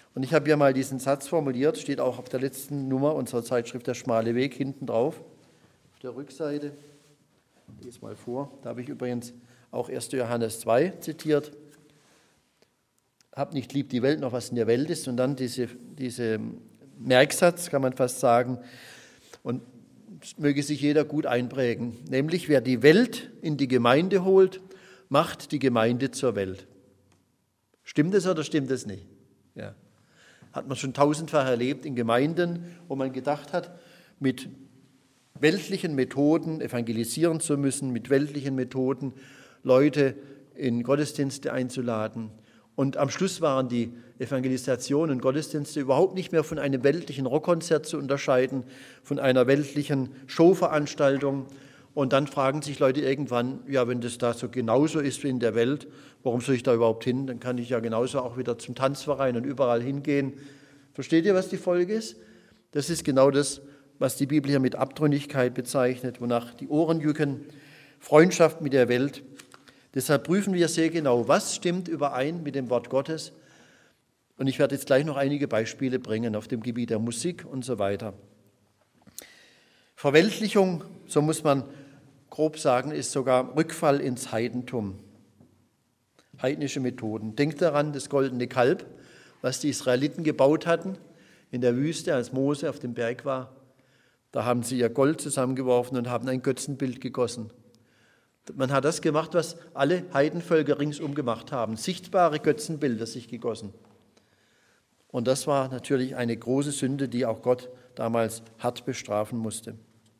Und ich habe hier mal diesen Satz formuliert, steht auch auf der letzten Nummer unserer Zeitschrift Der schmale Weg hinten drauf, auf der Rückseite. Ich lese mal vor. Da habe ich übrigens auch 1. Johannes 2 zitiert. Hab nicht lieb die Welt, noch was in der Welt ist. Und dann diese Merksatz, kann man fast sagen. Und möge sich jeder gut einprägen. Nämlich, wer die Welt in die Gemeinde holt, macht die Gemeinde zur Welt. Stimmt es oder stimmt es nicht? Ja. Hat man schon tausendfach erlebt in Gemeinden, wo man gedacht hat, mit weltlichen Methoden evangelisieren zu müssen, mit weltlichen Methoden Leute in Gottesdienste einzuladen. Und am Schluss waren die Evangelisationen und Gottesdienste überhaupt nicht mehr von einem weltlichen Rockkonzert zu unterscheiden, von einer weltlichen Showveranstaltung. Und dann fragen sich Leute irgendwann, ja, wenn das da so genauso ist wie in der Welt, warum soll ich da überhaupt hin? Dann kann ich ja genauso auch wieder zum Tanzverein und überall hingehen. Versteht ihr, was die Folge ist? Das ist genau das, was die Bibel hier mit Abtrünnigkeit bezeichnet, wonach die Ohren jucken, Freundschaft mit der Welt. Deshalb prüfen wir sehr genau, was stimmt überein mit dem Wort Gottes. Und ich werde jetzt gleich noch einige Beispiele bringen auf dem Gebiet der Musik und so weiter. Verweltlichung, so muss man grob sagen, ist sogar Rückfall ins Heidentum. Heidnische Methoden. Denkt daran, das goldene Kalb, was die Israeliten gebaut hatten in der Wüste, als Mose auf dem Berg war. Da haben sie ihr Gold zusammengeworfen und haben ein Götzenbild gegossen. Man hat das gemacht, was alle Heidenvölker ringsum gemacht haben. Sichtbare Götzenbilder sich gegossen. Und das war natürlich eine große Sünde, die auch Gott damals hart bestrafen musste.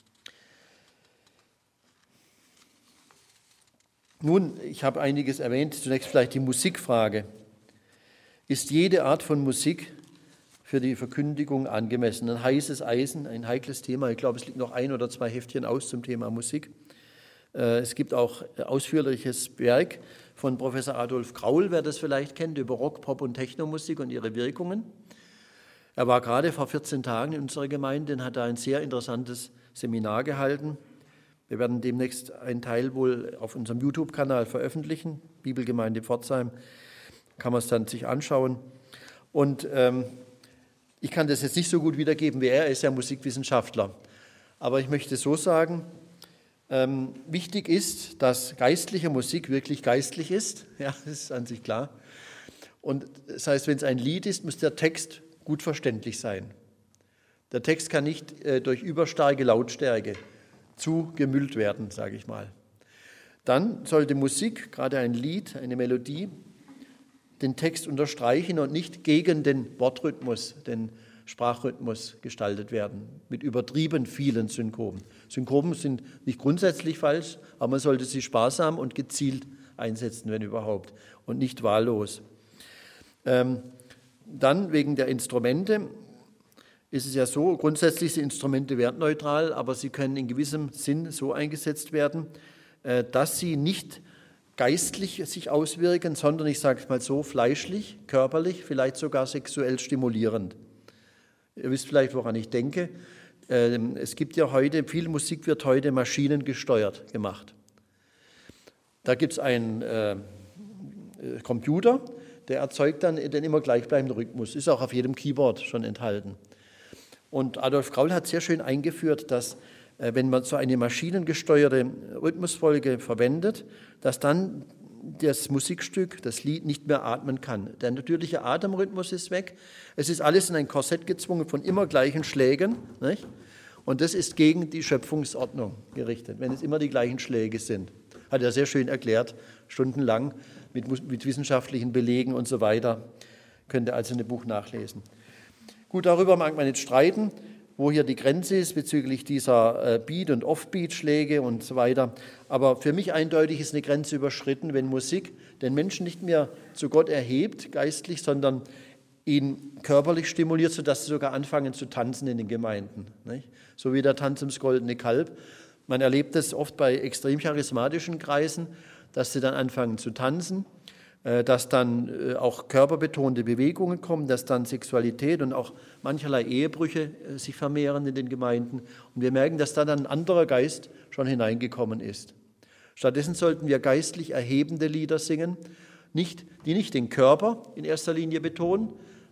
Nun, ich habe einiges erwähnt, zunächst vielleicht die Musikfrage. Ist jede Art von Musik für die Verkündigung angemessen? Ein heißes Eisen, ein heikles Thema. Ich glaube, es liegt noch 1 oder 2 Heftchen aus zum Thema Musik. Es gibt auch ausführliches Werk von Professor Adolf Graul, wer das vielleicht kennt, über Rock, Pop und Technomusik und ihre Wirkungen. Er war gerade vor 14 Tagen in unserer Gemeinde und hat da ein sehr interessantes Seminar gehalten. Wir werden demnächst einen Teil wohl auf unserem YouTube-Kanal veröffentlichen, Bibelgemeinde Pforzheim, kann man es dann sich anschauen. Und ich kann das jetzt nicht so gut wiedergeben wie er ist ja Musikwissenschaftler. Aber ich möchte so sagen, wichtig ist, dass geistliche Musik wirklich geistlich ist. Ja, das ist an sich klar. Und das heißt, wenn es ein Lied ist, muss der Text gut verständlich sein. Der Text kann nicht durch überstarke Lautstärke zugemüllt werden, sage ich mal. Dann sollte Musik, gerade ein Lied, eine Melodie, den Text unterstreichen und nicht gegen den Wortrhythmus, den Sprachrhythmus gestaltet werden, mit übertrieben vielen Synkopen. Synkopen sind nicht grundsätzlich falsch, aber man sollte sie sparsam und gezielt einsetzen, wenn überhaupt, und nicht wahllos. Dann wegen der Instrumente ist es ja so, grundsätzlich sind Instrumente wertneutral, aber sie können in gewissem Sinn so eingesetzt werden, dass sie nicht geistlich sich auswirken, sondern, ich sage es mal so, fleischlich, körperlich, vielleicht sogar sexuell stimulierend. Ihr wisst vielleicht, woran ich denke. Es gibt ja heute, viel Musik wird heute maschinengesteuert gemacht. Da gibt es einen Computer, der erzeugt dann den immer gleichbleibenden Rhythmus. Ist auch auf jedem Keyboard schon enthalten. Und Adolf Graul hat sehr schön eingeführt, dass wenn man so eine maschinengesteuerte Rhythmusfolge verwendet, dass dann das Musikstück, das Lied nicht mehr atmen kann. Der natürliche Atemrhythmus ist weg. Es ist alles in ein Korsett gezwungen von immer gleichen Schlägen. Nicht? Und das ist gegen die Schöpfungsordnung gerichtet, wenn es immer die gleichen Schläge sind. Hat er sehr schön erklärt, stundenlang mit wissenschaftlichen Belegen und so weiter. Könnt ihr also in dem Buch nachlesen. Gut, darüber mag man jetzt streiten, wo hier die Grenze ist bezüglich dieser Beat- und Offbeat-Schläge und so weiter. Aber für mich eindeutig ist eine Grenze überschritten, wenn Musik den Menschen nicht mehr zu Gott erhebt, geistlich, sondern ihn körperlich stimuliert, sodass sie sogar anfangen zu tanzen in den Gemeinden. Nicht? So wie der Tanz ums goldene Kalb. Man erlebt das oft bei extrem charismatischen Kreisen, dass sie dann anfangen zu tanzen, dass dann auch körperbetonte Bewegungen kommen, dass dann Sexualität und auch mancherlei Ehebrüche sich vermehren in den Gemeinden. Und wir merken, dass da dann ein anderer Geist schon hineingekommen ist. Stattdessen sollten wir geistlich erhebende Lieder singen, die nicht den Körper in erster Linie betonen,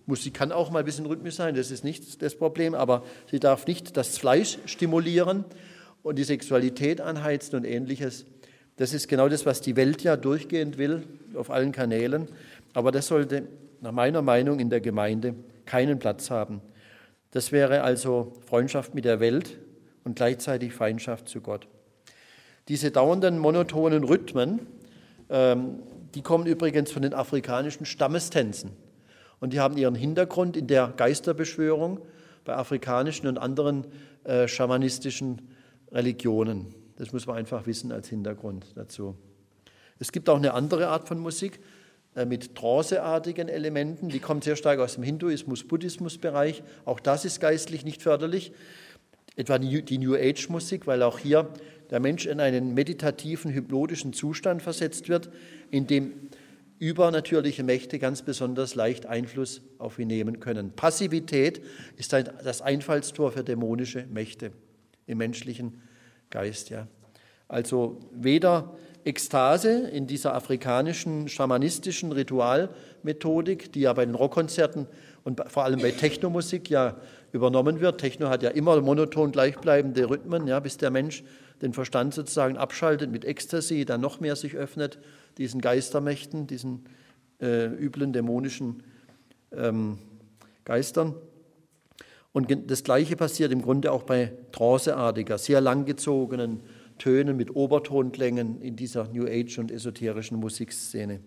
Musik kann auch mal ein bisschen rhythmisch sein, das ist nicht das Problem, aber sie darf nicht das Fleisch stimulieren und die Sexualität anheizen und Ähnliches. Das ist genau das, was die Welt ja durchgehend will, auf allen Kanälen. Aber das sollte nach meiner Meinung in der Gemeinde keinen Platz haben. Das wäre also Freundschaft mit der Welt und gleichzeitig Feindschaft zu Gott. Diese dauernden monotonen Rhythmen, die kommen übrigens von den afrikanischen Stammestänzen. Und die haben ihren Hintergrund in der Geisterbeschwörung bei afrikanischen und anderen schamanistischen Religionen. Das muss man einfach wissen als Hintergrund dazu. Es gibt auch eine andere Art von Musik mit tranceartigen Elementen. Die kommt sehr stark aus dem Hinduismus, Buddhismus-Bereich. Auch das ist geistlich nicht förderlich. Etwa die New Age-Musik, weil auch hier der Mensch in einen meditativen, hypnotischen Zustand versetzt wird, in dem übernatürliche Mächte ganz besonders leicht Einfluss auf ihn nehmen können. Passivität ist das Einfallstor für dämonische Mächte im menschlichen Geist. Ja. Also weder Ekstase in dieser afrikanischen schamanistischen Ritualmethodik, die ja bei den Rockkonzerten und vor allem bei Technomusik ja übernommen wird. Techno hat ja immer monoton gleichbleibende Rhythmen, ja, bis der Mensch den Verstand sozusagen abschaltet mit Ecstasy, dann noch mehr sich öffnet, diesen Geistermächten, diesen üblen dämonischen Geistern. Und das Gleiche passiert im Grunde auch bei tranceartiger, sehr langgezogenen Tönen mit Obertonklängen in dieser New Age und esoterischen Musikszene.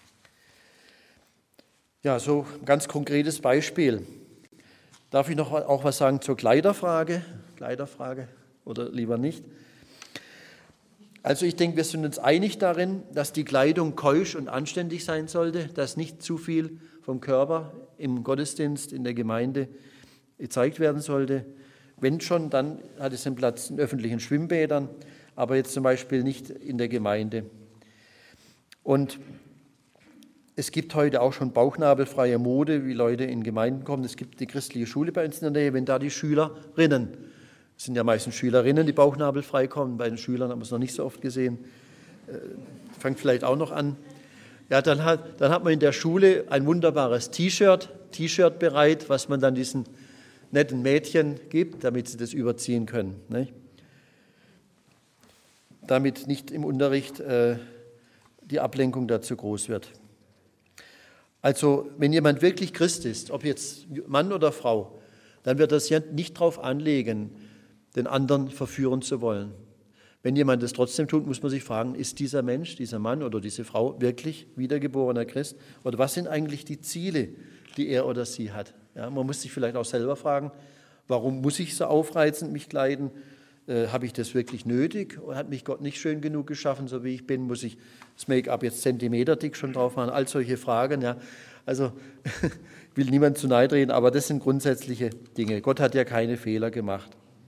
Ja, so ein ganz konkretes Beispiel. Darf ich noch auch was sagen zur Kleiderfrage? Kleiderfrage oder lieber nicht? Also ich denke, wir sind uns einig darin, dass die Kleidung keusch und anständig sein sollte, dass nicht zu viel vom Körper im Gottesdienst, in der Gemeinde gezeigt werden sollte. Wenn schon, dann hat es den Platz in öffentlichen Schwimmbädern, aber jetzt zum Beispiel nicht in der Gemeinde. Und es gibt heute auch schon bauchnabelfreie Mode, wie Leute in Gemeinden kommen. Es gibt die christliche Schule bei uns in der Nähe, wenn da die Schülerinnen, es sind ja meistens Schülerinnen, die bauchnabelfrei kommen, bei den Schülern haben wir es noch nicht so oft gesehen, fängt vielleicht auch noch an. Ja, dann hat man in der Schule ein wunderbares T-Shirt bereit, was man dann diesen netten Mädchen gibt, damit sie das überziehen können. Nicht? Damit nicht im Unterricht die Ablenkung dazu groß wird. Also wenn jemand wirklich Christ ist, ob jetzt Mann oder Frau, dann wird das ja nicht darauf anlegen, den anderen verführen zu wollen. Wenn jemand das trotzdem tut, muss man sich fragen, ist dieser Mensch, dieser Mann oder diese Frau wirklich wiedergeborener Christ? Oder was sind eigentlich die Ziele, die er oder sie hat? Ja, man muss sich vielleicht auch selber fragen, warum muss ich so aufreizend mich kleiden? Habe ich das wirklich nötig? Hat mich Gott nicht schön genug geschaffen, so wie ich bin? Muss ich das Make-up jetzt zentimeterdick schon drauf machen? All solche Fragen. Ja. Also ich will niemand zu nahe treten, aber das sind grundsätzliche Dinge. Gott hat ja keine Fehler gemacht.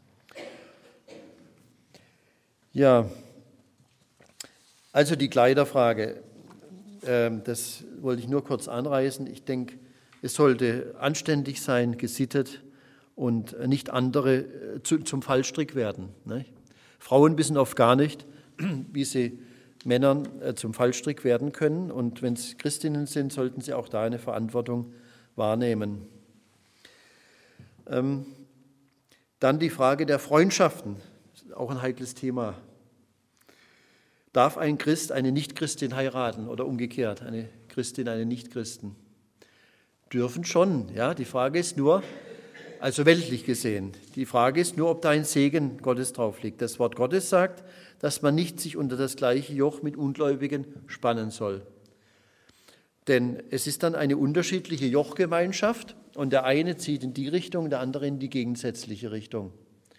Ja, also die Kleiderfrage, das wollte ich nur kurz anreißen. Ich denke, es sollte anständig sein, gesittet und nicht andere zum Fallstrick werden. Ne? Frauen wissen oft gar nicht, wie sie Männern zum Fallstrick werden können. Und wenn es Christinnen sind, sollten sie auch da eine Verantwortung wahrnehmen. Dann die Frage der Freundschaften, auch ein heikles Thema. Darf ein Christ eine Nichtchristin heiraten oder umgekehrt, eine Christin einen Nichtchristen? Dürfen schon, ja. Die Frage ist nur, also weltlich gesehen, die Frage ist nur, ob da ein Segen Gottes drauf liegt. Das Wort Gottes sagt, dass man nicht sich unter das gleiche Joch mit Ungläubigen spannen soll. Denn es ist dann eine unterschiedliche Jochgemeinschaft und der eine zieht in die Richtung, der andere in die gegensätzliche Richtung.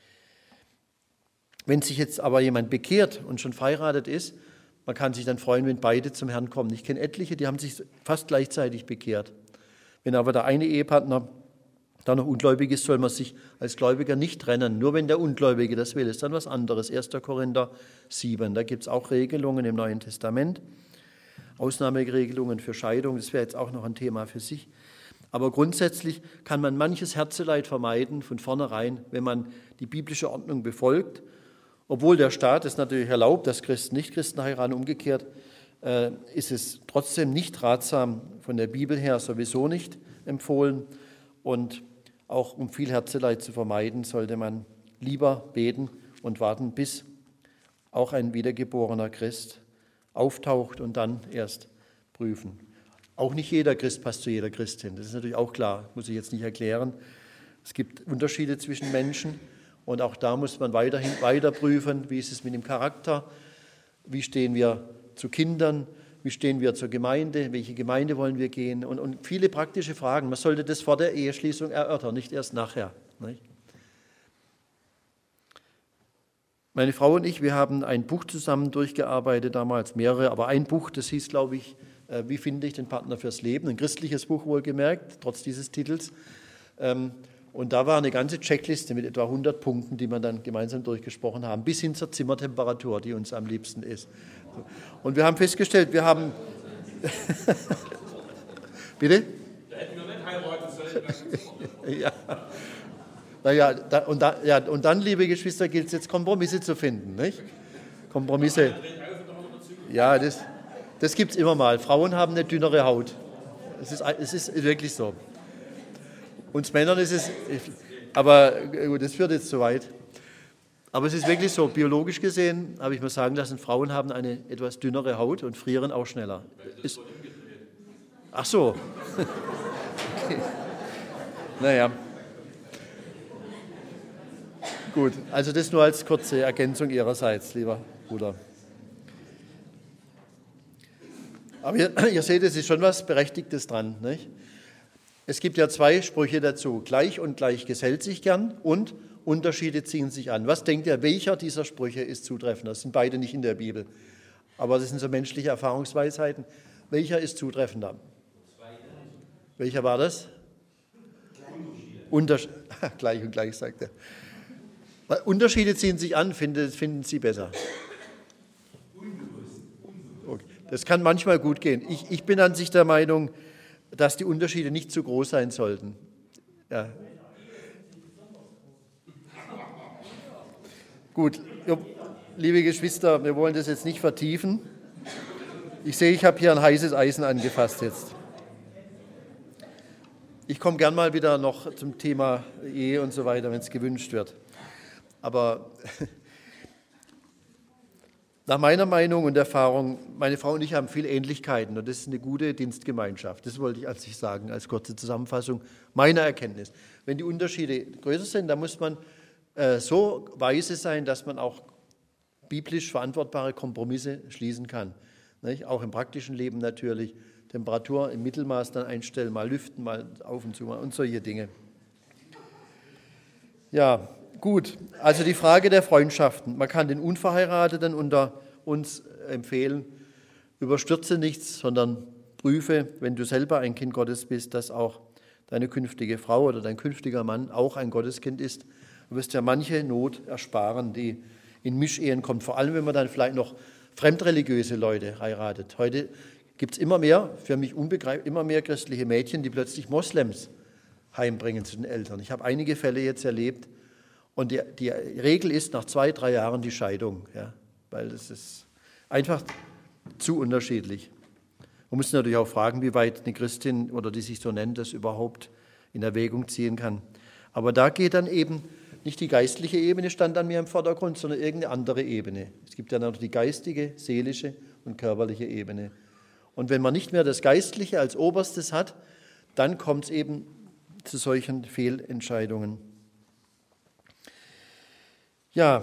Wenn sich jetzt aber jemand bekehrt und schon verheiratet ist, man kann sich dann freuen, wenn beide zum Herrn kommen. Ich kenne etliche, die haben sich fast gleichzeitig bekehrt. Wenn aber der eine Ehepartner da noch ungläubig ist, soll man sich als Gläubiger nicht trennen. Nur wenn der Ungläubige das will, ist dann was anderes. 1. Korinther 7, da gibt es auch Regelungen im Neuen Testament. Ausnahmeregelungen für Scheidung, das wäre jetzt auch noch ein Thema für sich. Aber grundsätzlich kann man manches Herzeleid vermeiden von vornherein, wenn man die biblische Ordnung befolgt. Obwohl der Staat es natürlich erlaubt, dass Christen Nichtchristen heiraten, umgekehrt ist es trotzdem nicht ratsam, von der Bibel her sowieso nicht, empfohlen. Und auch um viel Herzeleid zu vermeiden, sollte man lieber beten und warten, bis auch ein wiedergeborener Christ auftaucht und dann erst prüfen. Auch nicht jeder Christ passt zu jeder Christin. Das ist natürlich auch klar, muss ich jetzt nicht erklären. Es gibt Unterschiede zwischen Menschen und auch da muss man weiter prüfen, wie ist es mit dem Charakter, wie stehen wir zu Kindern, wie stehen wir zur Gemeinde, welche Gemeinde wollen wir gehen und viele praktische Fragen. Man sollte das vor der Eheschließung erörtern, nicht erst nachher. Nicht? Meine Frau und ich, wir haben ein Buch zusammen durchgearbeitet, damals mehrere, aber ein Buch, das hieß, glaube ich, Wie finde ich den Partner fürs Leben? Ein christliches Buch wohlgemerkt, trotz dieses Titels. Und da war eine ganze Checkliste mit etwa 100 Punkten, die wir dann gemeinsam durchgesprochen haben, bis hin zur Zimmertemperatur, die uns am liebsten ist. Und wir haben festgestellt, wir haben... Bitte? Da hätten wir nicht heiraten sollen. Ja. Naja, und dann, liebe Geschwister, gilt es jetzt, Kompromisse zu finden. Nicht? Kompromisse. Ja, das gibt es immer mal. Frauen haben eine dünnere Haut. Es ist wirklich so. Uns Männern ist es, aber gut, das führt jetzt zu weit. Aber es ist wirklich so, biologisch gesehen, habe ich mir sagen lassen, Frauen haben eine etwas dünnere Haut und frieren auch schneller. Ach so. Okay. Naja. Gut, also das nur als kurze Ergänzung Ihrerseits, lieber Bruder. Aber ihr seht, es ist schon was Berechtigtes dran, nicht? Es gibt ja 2 Sprüche dazu. Gleich und gleich gesellt sich gern und Unterschiede ziehen sich an. Was denkt ihr, welcher dieser Sprüche ist zutreffender? Das sind beide nicht in der Bibel. Aber das sind so menschliche Erfahrungsweisheiten. Welcher ist zutreffender? Welcher war das? Gleich und gleich, sagt er. Unterschiede ziehen sich an, finden Sie besser. Okay. Das kann manchmal gut gehen. Ich bin an sich der Meinung, dass die Unterschiede nicht zu groß sein sollten. Ja. Gut, liebe Geschwister, wir wollen das jetzt nicht vertiefen. Ich sehe, ich habe hier ein heißes Eisen angefasst jetzt. Ich komme gern mal wieder noch zum Thema Ehe und so weiter, wenn es gewünscht wird. Aber nach meiner Meinung und Erfahrung, meine Frau und ich haben viele Ähnlichkeiten und das ist eine gute Dienstgemeinschaft. Das wollte ich als sagen, als kurze Zusammenfassung meiner Erkenntnis. Wenn die Unterschiede größer sind, dann muss man so weise sein, dass man auch biblisch verantwortbare Kompromisse schließen kann. Nicht? Auch im praktischen Leben natürlich. Temperatur im Mittelmaß dann einstellen, mal lüften, mal auf und zu mal und solche Dinge. Ja, gut. Also die Frage der Freundschaften. Man kann den Unverheirateten unter uns empfehlen, überstürze nichts, sondern prüfe, wenn du selber ein Kind Gottes bist, dass auch deine künftige Frau oder dein künftiger Mann auch ein Gotteskind ist. Du wirst ja manche Not ersparen, die in Mischehen kommt, vor allem wenn man dann vielleicht noch fremdreligiöse Leute heiratet. Heute gibt es immer mehr, für mich unbegreiflich, immer mehr christliche Mädchen, die plötzlich Moslems heimbringen zu den Eltern. Ich habe einige Fälle jetzt erlebt und die Regel ist nach 2-3 Jahren die Scheidung, ja, weil das ist einfach zu unterschiedlich. Man muss natürlich auch fragen, wie weit eine Christin oder die sich so nennt, das überhaupt in Erwägung ziehen kann. Aber da geht dann eben nicht die geistliche Ebene stand an mir im Vordergrund, sondern irgendeine andere Ebene. Es gibt ja noch die geistige, seelische und körperliche Ebene. Und wenn man nicht mehr das Geistliche als Oberstes hat, dann kommt es eben zu solchen Fehlentscheidungen. Ja,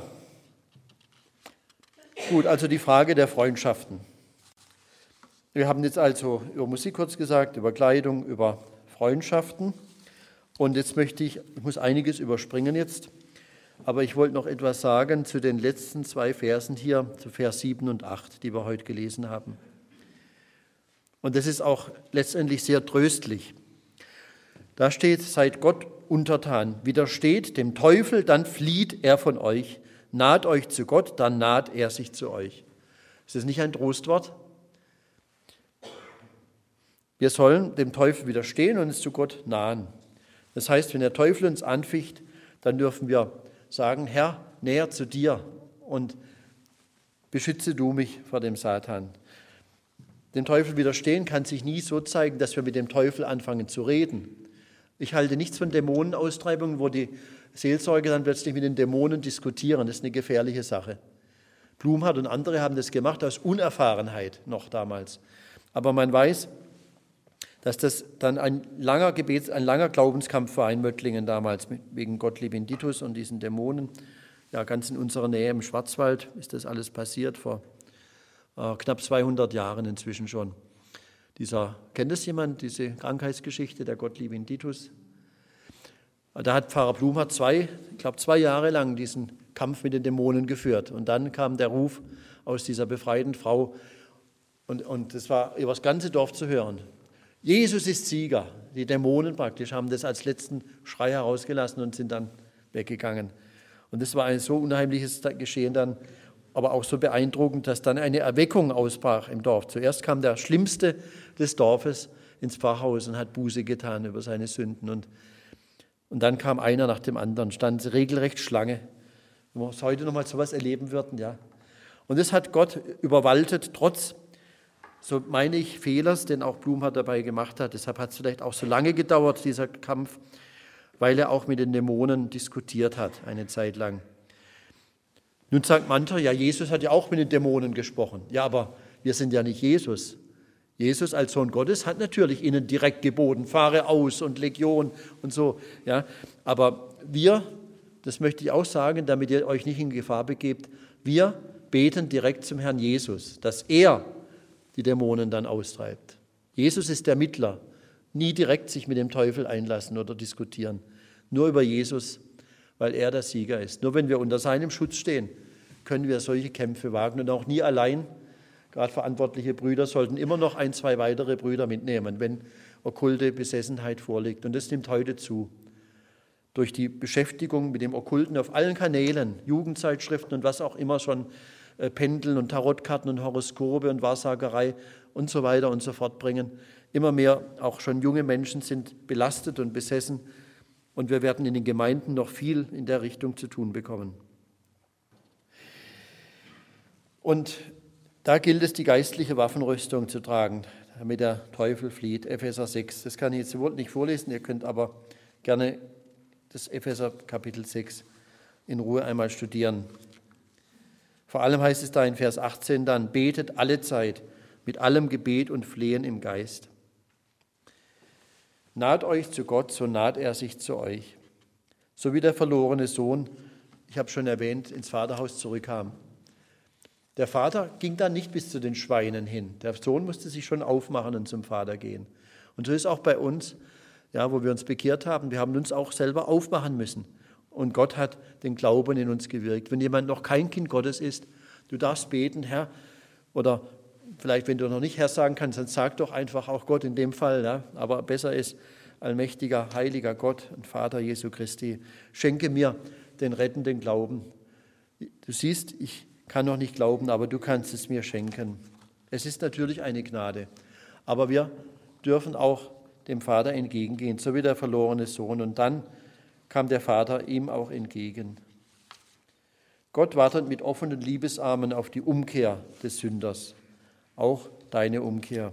gut, also die Frage der Freundschaften. Wir haben jetzt also über Musik kurz gesagt, über Kleidung, über Freundschaften. Und jetzt ich muss einiges überspringen jetzt, aber ich wollte noch etwas sagen zu den letzten 2 Versen hier, zu Vers 7 und 8, die wir heute gelesen haben. Und das ist auch letztendlich sehr tröstlich. Da steht, seid Gott untertan, widersteht dem Teufel, dann flieht er von euch. Naht euch zu Gott, dann naht er sich zu euch. Ist das nicht ein Trostwort? Wir sollen dem Teufel widerstehen und uns zu Gott nahen. Das heißt, wenn der Teufel uns anficht, dann dürfen wir sagen, Herr, näher zu dir und beschütze du mich vor dem Satan. Dem Teufel widerstehen kann sich nie so zeigen, dass wir mit dem Teufel anfangen zu reden. Ich halte nichts von Dämonenaustreibungen, wo die Seelsorger dann plötzlich mit den Dämonen diskutieren. Das ist eine gefährliche Sache. Blumhardt und andere haben das gemacht aus Unerfahrenheit noch damals. Aber man weiß, dass das dann ein langer Glaubenskampf war in Möttlingen damals, wegen Gottlieb Inditus und diesen Dämonen. Ja, ganz in unserer Nähe im Schwarzwald ist das alles passiert, vor knapp 200 Jahren inzwischen schon. Kennt das jemand, diese Krankheitsgeschichte der Gottlieb Inditus? Da hat Pfarrer Blumhardt 2 Jahre lang diesen Kampf mit den Dämonen geführt. Und dann kam der Ruf aus dieser befreiten Frau, und das war über das ganze Dorf zu hören. Jesus ist Sieger. Die Dämonen praktisch haben das als letzten Schrei herausgelassen und sind dann weggegangen. Und das war ein so unheimliches Geschehen dann, aber auch so beeindruckend, dass dann eine Erweckung ausbrach im Dorf. Zuerst kam der Schlimmste des Dorfes ins Pfarrhaus und hat Buße getan über seine Sünden. Und dann kam einer nach dem anderen, stand regelrecht Schlange. Wenn wir heute nochmal so etwas erleben würden, ja. Und das hat Gott überwaltet, trotz, so meine ich, Fehlers, den auch Blumhardt dabei gemacht hat. Deshalb hat es vielleicht auch so lange gedauert, dieser Kampf, weil er auch mit den Dämonen diskutiert hat, eine Zeit lang. Nun sagt mancher, ja, Jesus hat ja auch mit den Dämonen gesprochen. Ja, aber wir sind ja nicht Jesus. Jesus als Sohn Gottes hat natürlich ihnen direkt geboten, fahre aus und Legion und so. Ja. Aber wir, das möchte ich auch sagen, damit ihr euch nicht in Gefahr begebt, wir beten direkt zum Herrn Jesus, dass er die Dämonen dann austreibt. Jesus ist der Mittler. Nie direkt sich mit dem Teufel einlassen oder diskutieren. Nur über Jesus, weil er der Sieger ist. Nur wenn wir unter seinem Schutz stehen, können wir solche Kämpfe wagen und auch nie allein. Gerade verantwortliche Brüder sollten immer noch 1, 2 weitere Brüder mitnehmen, wenn okkulte Besessenheit vorliegt. Und das nimmt heute zu. Durch die Beschäftigung mit dem Okkulten auf allen Kanälen, Jugendzeitschriften und was auch immer schon, Pendeln und Tarotkarten und Horoskope und Wahrsagerei und so weiter und so fort bringen. Immer mehr, auch schon junge Menschen sind belastet und besessen und wir werden in den Gemeinden noch viel in der Richtung zu tun bekommen. Und da gilt es, die geistliche Waffenrüstung zu tragen, damit der Teufel flieht. Epheser 6, das kann ich jetzt nicht vorlesen, ihr könnt aber gerne das Epheser Kapitel 6 in Ruhe einmal studieren. Vor allem heißt es da in Vers 18 dann, betet alle Zeit mit allem Gebet und Flehen im Geist. Naht euch zu Gott, so naht er sich zu euch. So wie der verlorene Sohn, ich habe schon erwähnt, ins Vaterhaus zurückkam. Der Vater ging dann nicht bis zu den Schweinen hin. Der Sohn musste sich schon aufmachen und zum Vater gehen. Und so ist auch bei uns, ja, wo wir uns bekehrt haben, wir haben uns auch selber aufmachen müssen. Und Gott hat den Glauben in uns gewirkt. Wenn jemand noch kein Kind Gottes ist, du darfst beten, Herr, oder vielleicht, wenn du noch nicht Herr sagen kannst, dann sag doch einfach auch Gott in dem Fall. Ja? Aber besser ist, allmächtiger, heiliger Gott und Vater Jesu Christi, schenke mir den rettenden Glauben. Du siehst, ich kann noch nicht glauben, aber du kannst es mir schenken. Es ist natürlich eine Gnade, aber wir dürfen auch dem Vater entgegengehen, so wie der verlorene Sohn. Und dann kam der Vater ihm auch entgegen. Gott wartet mit offenen Liebesarmen auf die Umkehr des Sünders, auch deine Umkehr.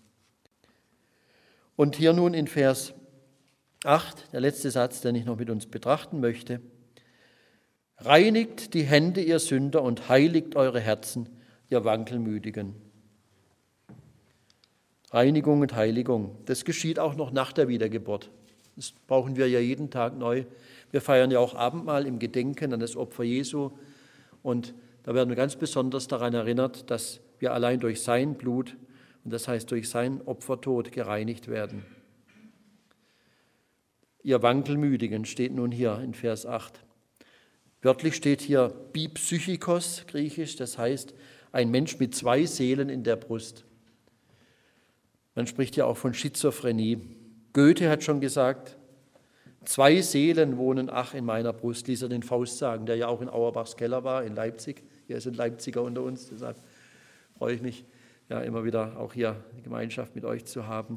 Und hier nun in Vers 8, der letzte Satz, den ich noch mit uns betrachten möchte. Reinigt die Hände, ihr Sünder, und heiligt eure Herzen, ihr Wankelmütigen. Reinigung und Heiligung, das geschieht auch noch nach der Wiedergeburt. Das brauchen wir ja jeden Tag neu. Wir feiern ja auch Abendmahl im Gedenken an das Opfer Jesu. Und da werden wir ganz besonders daran erinnert, dass wir allein durch sein Blut, und das heißt durch sein Opfertod, gereinigt werden. Ihr Wankelmütigen steht nun hier in Vers 8. Wörtlich steht hier bipsychikos, griechisch, das heißt ein Mensch mit 2 Seelen in der Brust. Man spricht ja auch von Schizophrenie. Goethe hat schon gesagt, 2 Seelen wohnen ach in meiner Brust, ließ er den Faust sagen, der ja auch in Auerbachs Keller war, in Leipzig. Hier sind Leipziger unter uns, deshalb freue ich mich, ja, immer wieder auch hier eine Gemeinschaft mit euch zu haben.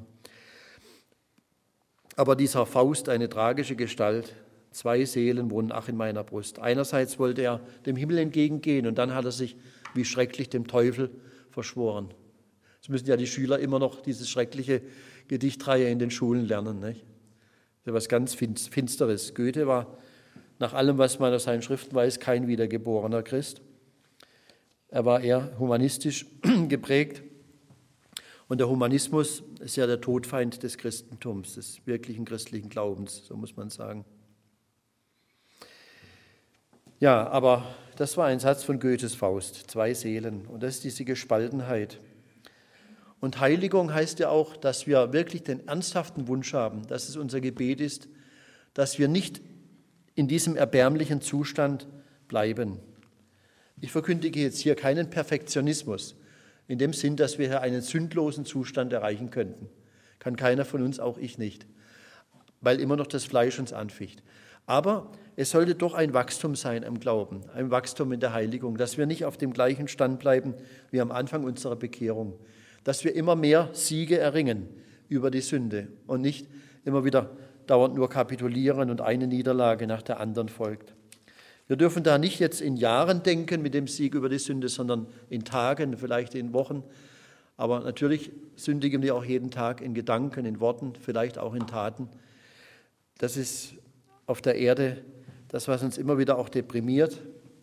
Aber dieser Faust, eine tragische Gestalt, 2 Seelen wohnen ach in meiner Brust. Einerseits wollte er dem Himmel entgegengehen und dann hat er sich wie schrecklich dem Teufel verschworen. Das müssen ja die Schüler immer noch diese schreckliche Gedichtreihe in den Schulen lernen. Nicht? Das ist ja was ganz Finsteres. Goethe war, nach allem, was man aus seinen Schriften weiß, kein wiedergeborener Christ. Er war eher humanistisch geprägt. Und der Humanismus ist ja der Todfeind des Christentums, des wirklichen christlichen Glaubens, so muss man sagen. Ja, aber das war ein Satz von Goethes Faust, 2 Seelen. Und das ist diese Gespaltenheit. Und Heiligung heißt ja auch, dass wir wirklich den ernsthaften Wunsch haben, dass es unser Gebet ist, dass wir nicht in diesem erbärmlichen Zustand bleiben. Ich verkündige jetzt hier keinen Perfektionismus, in dem Sinn, dass wir hier einen sündlosen Zustand erreichen könnten. Kann keiner von uns, auch ich nicht, weil immer noch das Fleisch uns anficht. Aber es sollte doch ein Wachstum sein im Glauben, ein Wachstum in der Heiligung, dass wir nicht auf dem gleichen Stand bleiben wie am Anfang unserer Bekehrung, dass wir immer mehr Siege erringen über die Sünde und nicht immer wieder dauernd nur kapitulieren und eine Niederlage nach der anderen folgt. Wir dürfen da nicht jetzt in Jahren denken mit dem Sieg über die Sünde, sondern in Tagen, vielleicht in Wochen. Aber natürlich sündigen wir auch jeden Tag in Gedanken, in Worten, vielleicht auch in Taten. Das ist auf der Erde das, was uns immer wieder auch deprimiert.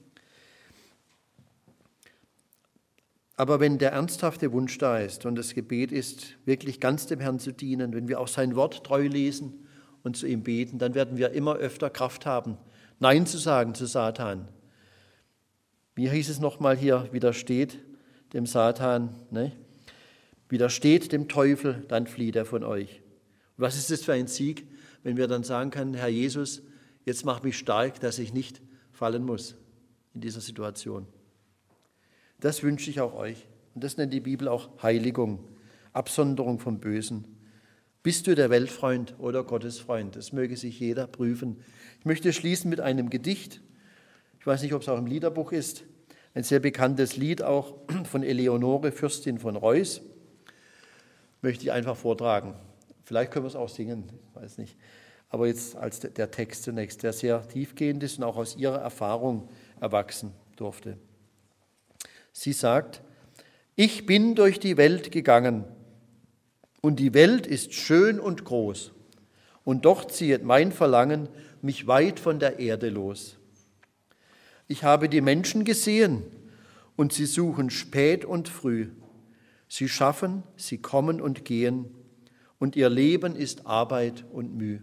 Aber wenn der ernsthafte Wunsch da ist und das Gebet ist, wirklich ganz dem Herrn zu dienen, wenn wir auch sein Wort treu lesen und zu ihm beten, dann werden wir immer öfter Kraft haben, Nein zu sagen zu Satan. Wie hieß es nochmal hier, widersteht dem Satan, ne? Widersteht dem Teufel, dann flieht er von euch. Und was ist das für ein Sieg, wenn wir dann sagen können, Herr Jesus, jetzt mach mich stark, dass ich nicht fallen muss in dieser Situation. Das wünsche ich auch euch. Und das nennt die Bibel auch Heiligung, Absonderung vom Bösen. Bist du der Weltfreund oder Gottesfreund? Das möge sich jeder prüfen. Ich möchte schließen mit einem Gedicht. Ich weiß nicht, ob es auch im Liederbuch ist. Ein sehr bekanntes Lied auch von Eleonore, Fürstin von Reuß. Möchte ich einfach vortragen. Vielleicht können wir es auch singen, ich weiß nicht. Aber jetzt als der Text zunächst, der sehr tiefgehend ist und auch aus ihrer Erfahrung erwachsen durfte. Sie sagt, ich bin durch die Welt gegangen und die Welt ist schön und groß und doch ziehet mein Verlangen mich weit von der Erde los. Ich habe die Menschen gesehen und sie suchen spät und früh. Sie schaffen, sie kommen und gehen und ihr Leben ist Arbeit und Mühe.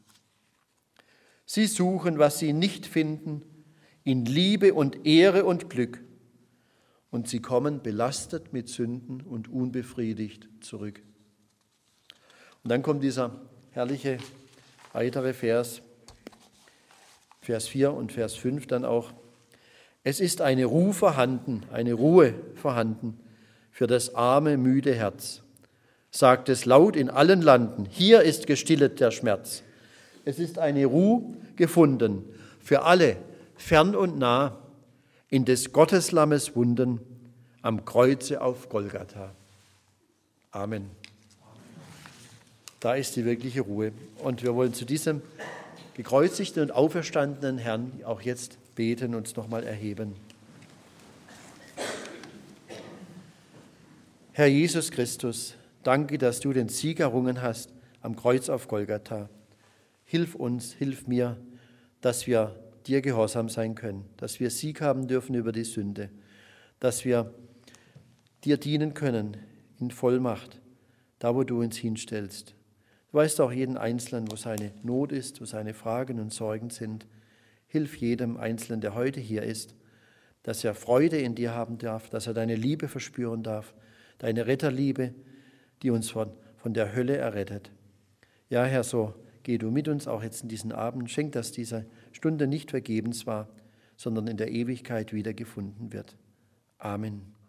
Sie suchen, was sie nicht finden, in Liebe und Ehre und Glück. Und sie kommen belastet mit Sünden und unbefriedigt zurück. Und dann kommt dieser herrliche weitere Vers, Vers 4 und Vers 5 dann auch. Es ist eine Ruhe vorhanden für das arme, müde Herz. Sagt es laut in allen Landen, hier ist gestillet der Schmerz. Es ist eine Ruhe gefunden für alle, fern und nah, in des Gotteslammes Wunden am Kreuze auf Golgatha. Amen. Da ist die wirkliche Ruhe. Und wir wollen zu diesem gekreuzigten und auferstandenen Herrn auch jetzt beten, uns nochmal erheben. Herr Jesus Christus, danke, dass du den Sieg errungen hast am Kreuz auf Golgatha. Hilf uns, hilf mir, dass wir dir gehorsam sein können, dass wir Sieg haben dürfen über die Sünde, dass wir dir dienen können in Vollmacht, da wo du uns hinstellst. Du weißt auch jeden Einzelnen, wo seine Not ist, wo seine Fragen und Sorgen sind. Hilf jedem Einzelnen, der heute hier ist, dass er Freude in dir haben darf, dass er deine Liebe verspüren darf, deine Retterliebe, die uns von der Hölle errettet. Ja, Herr, so geh du mit uns auch jetzt in diesen Abend. Schenk, dass diese Stunde nicht vergebens war, sondern in der Ewigkeit wiedergefunden wird. Amen.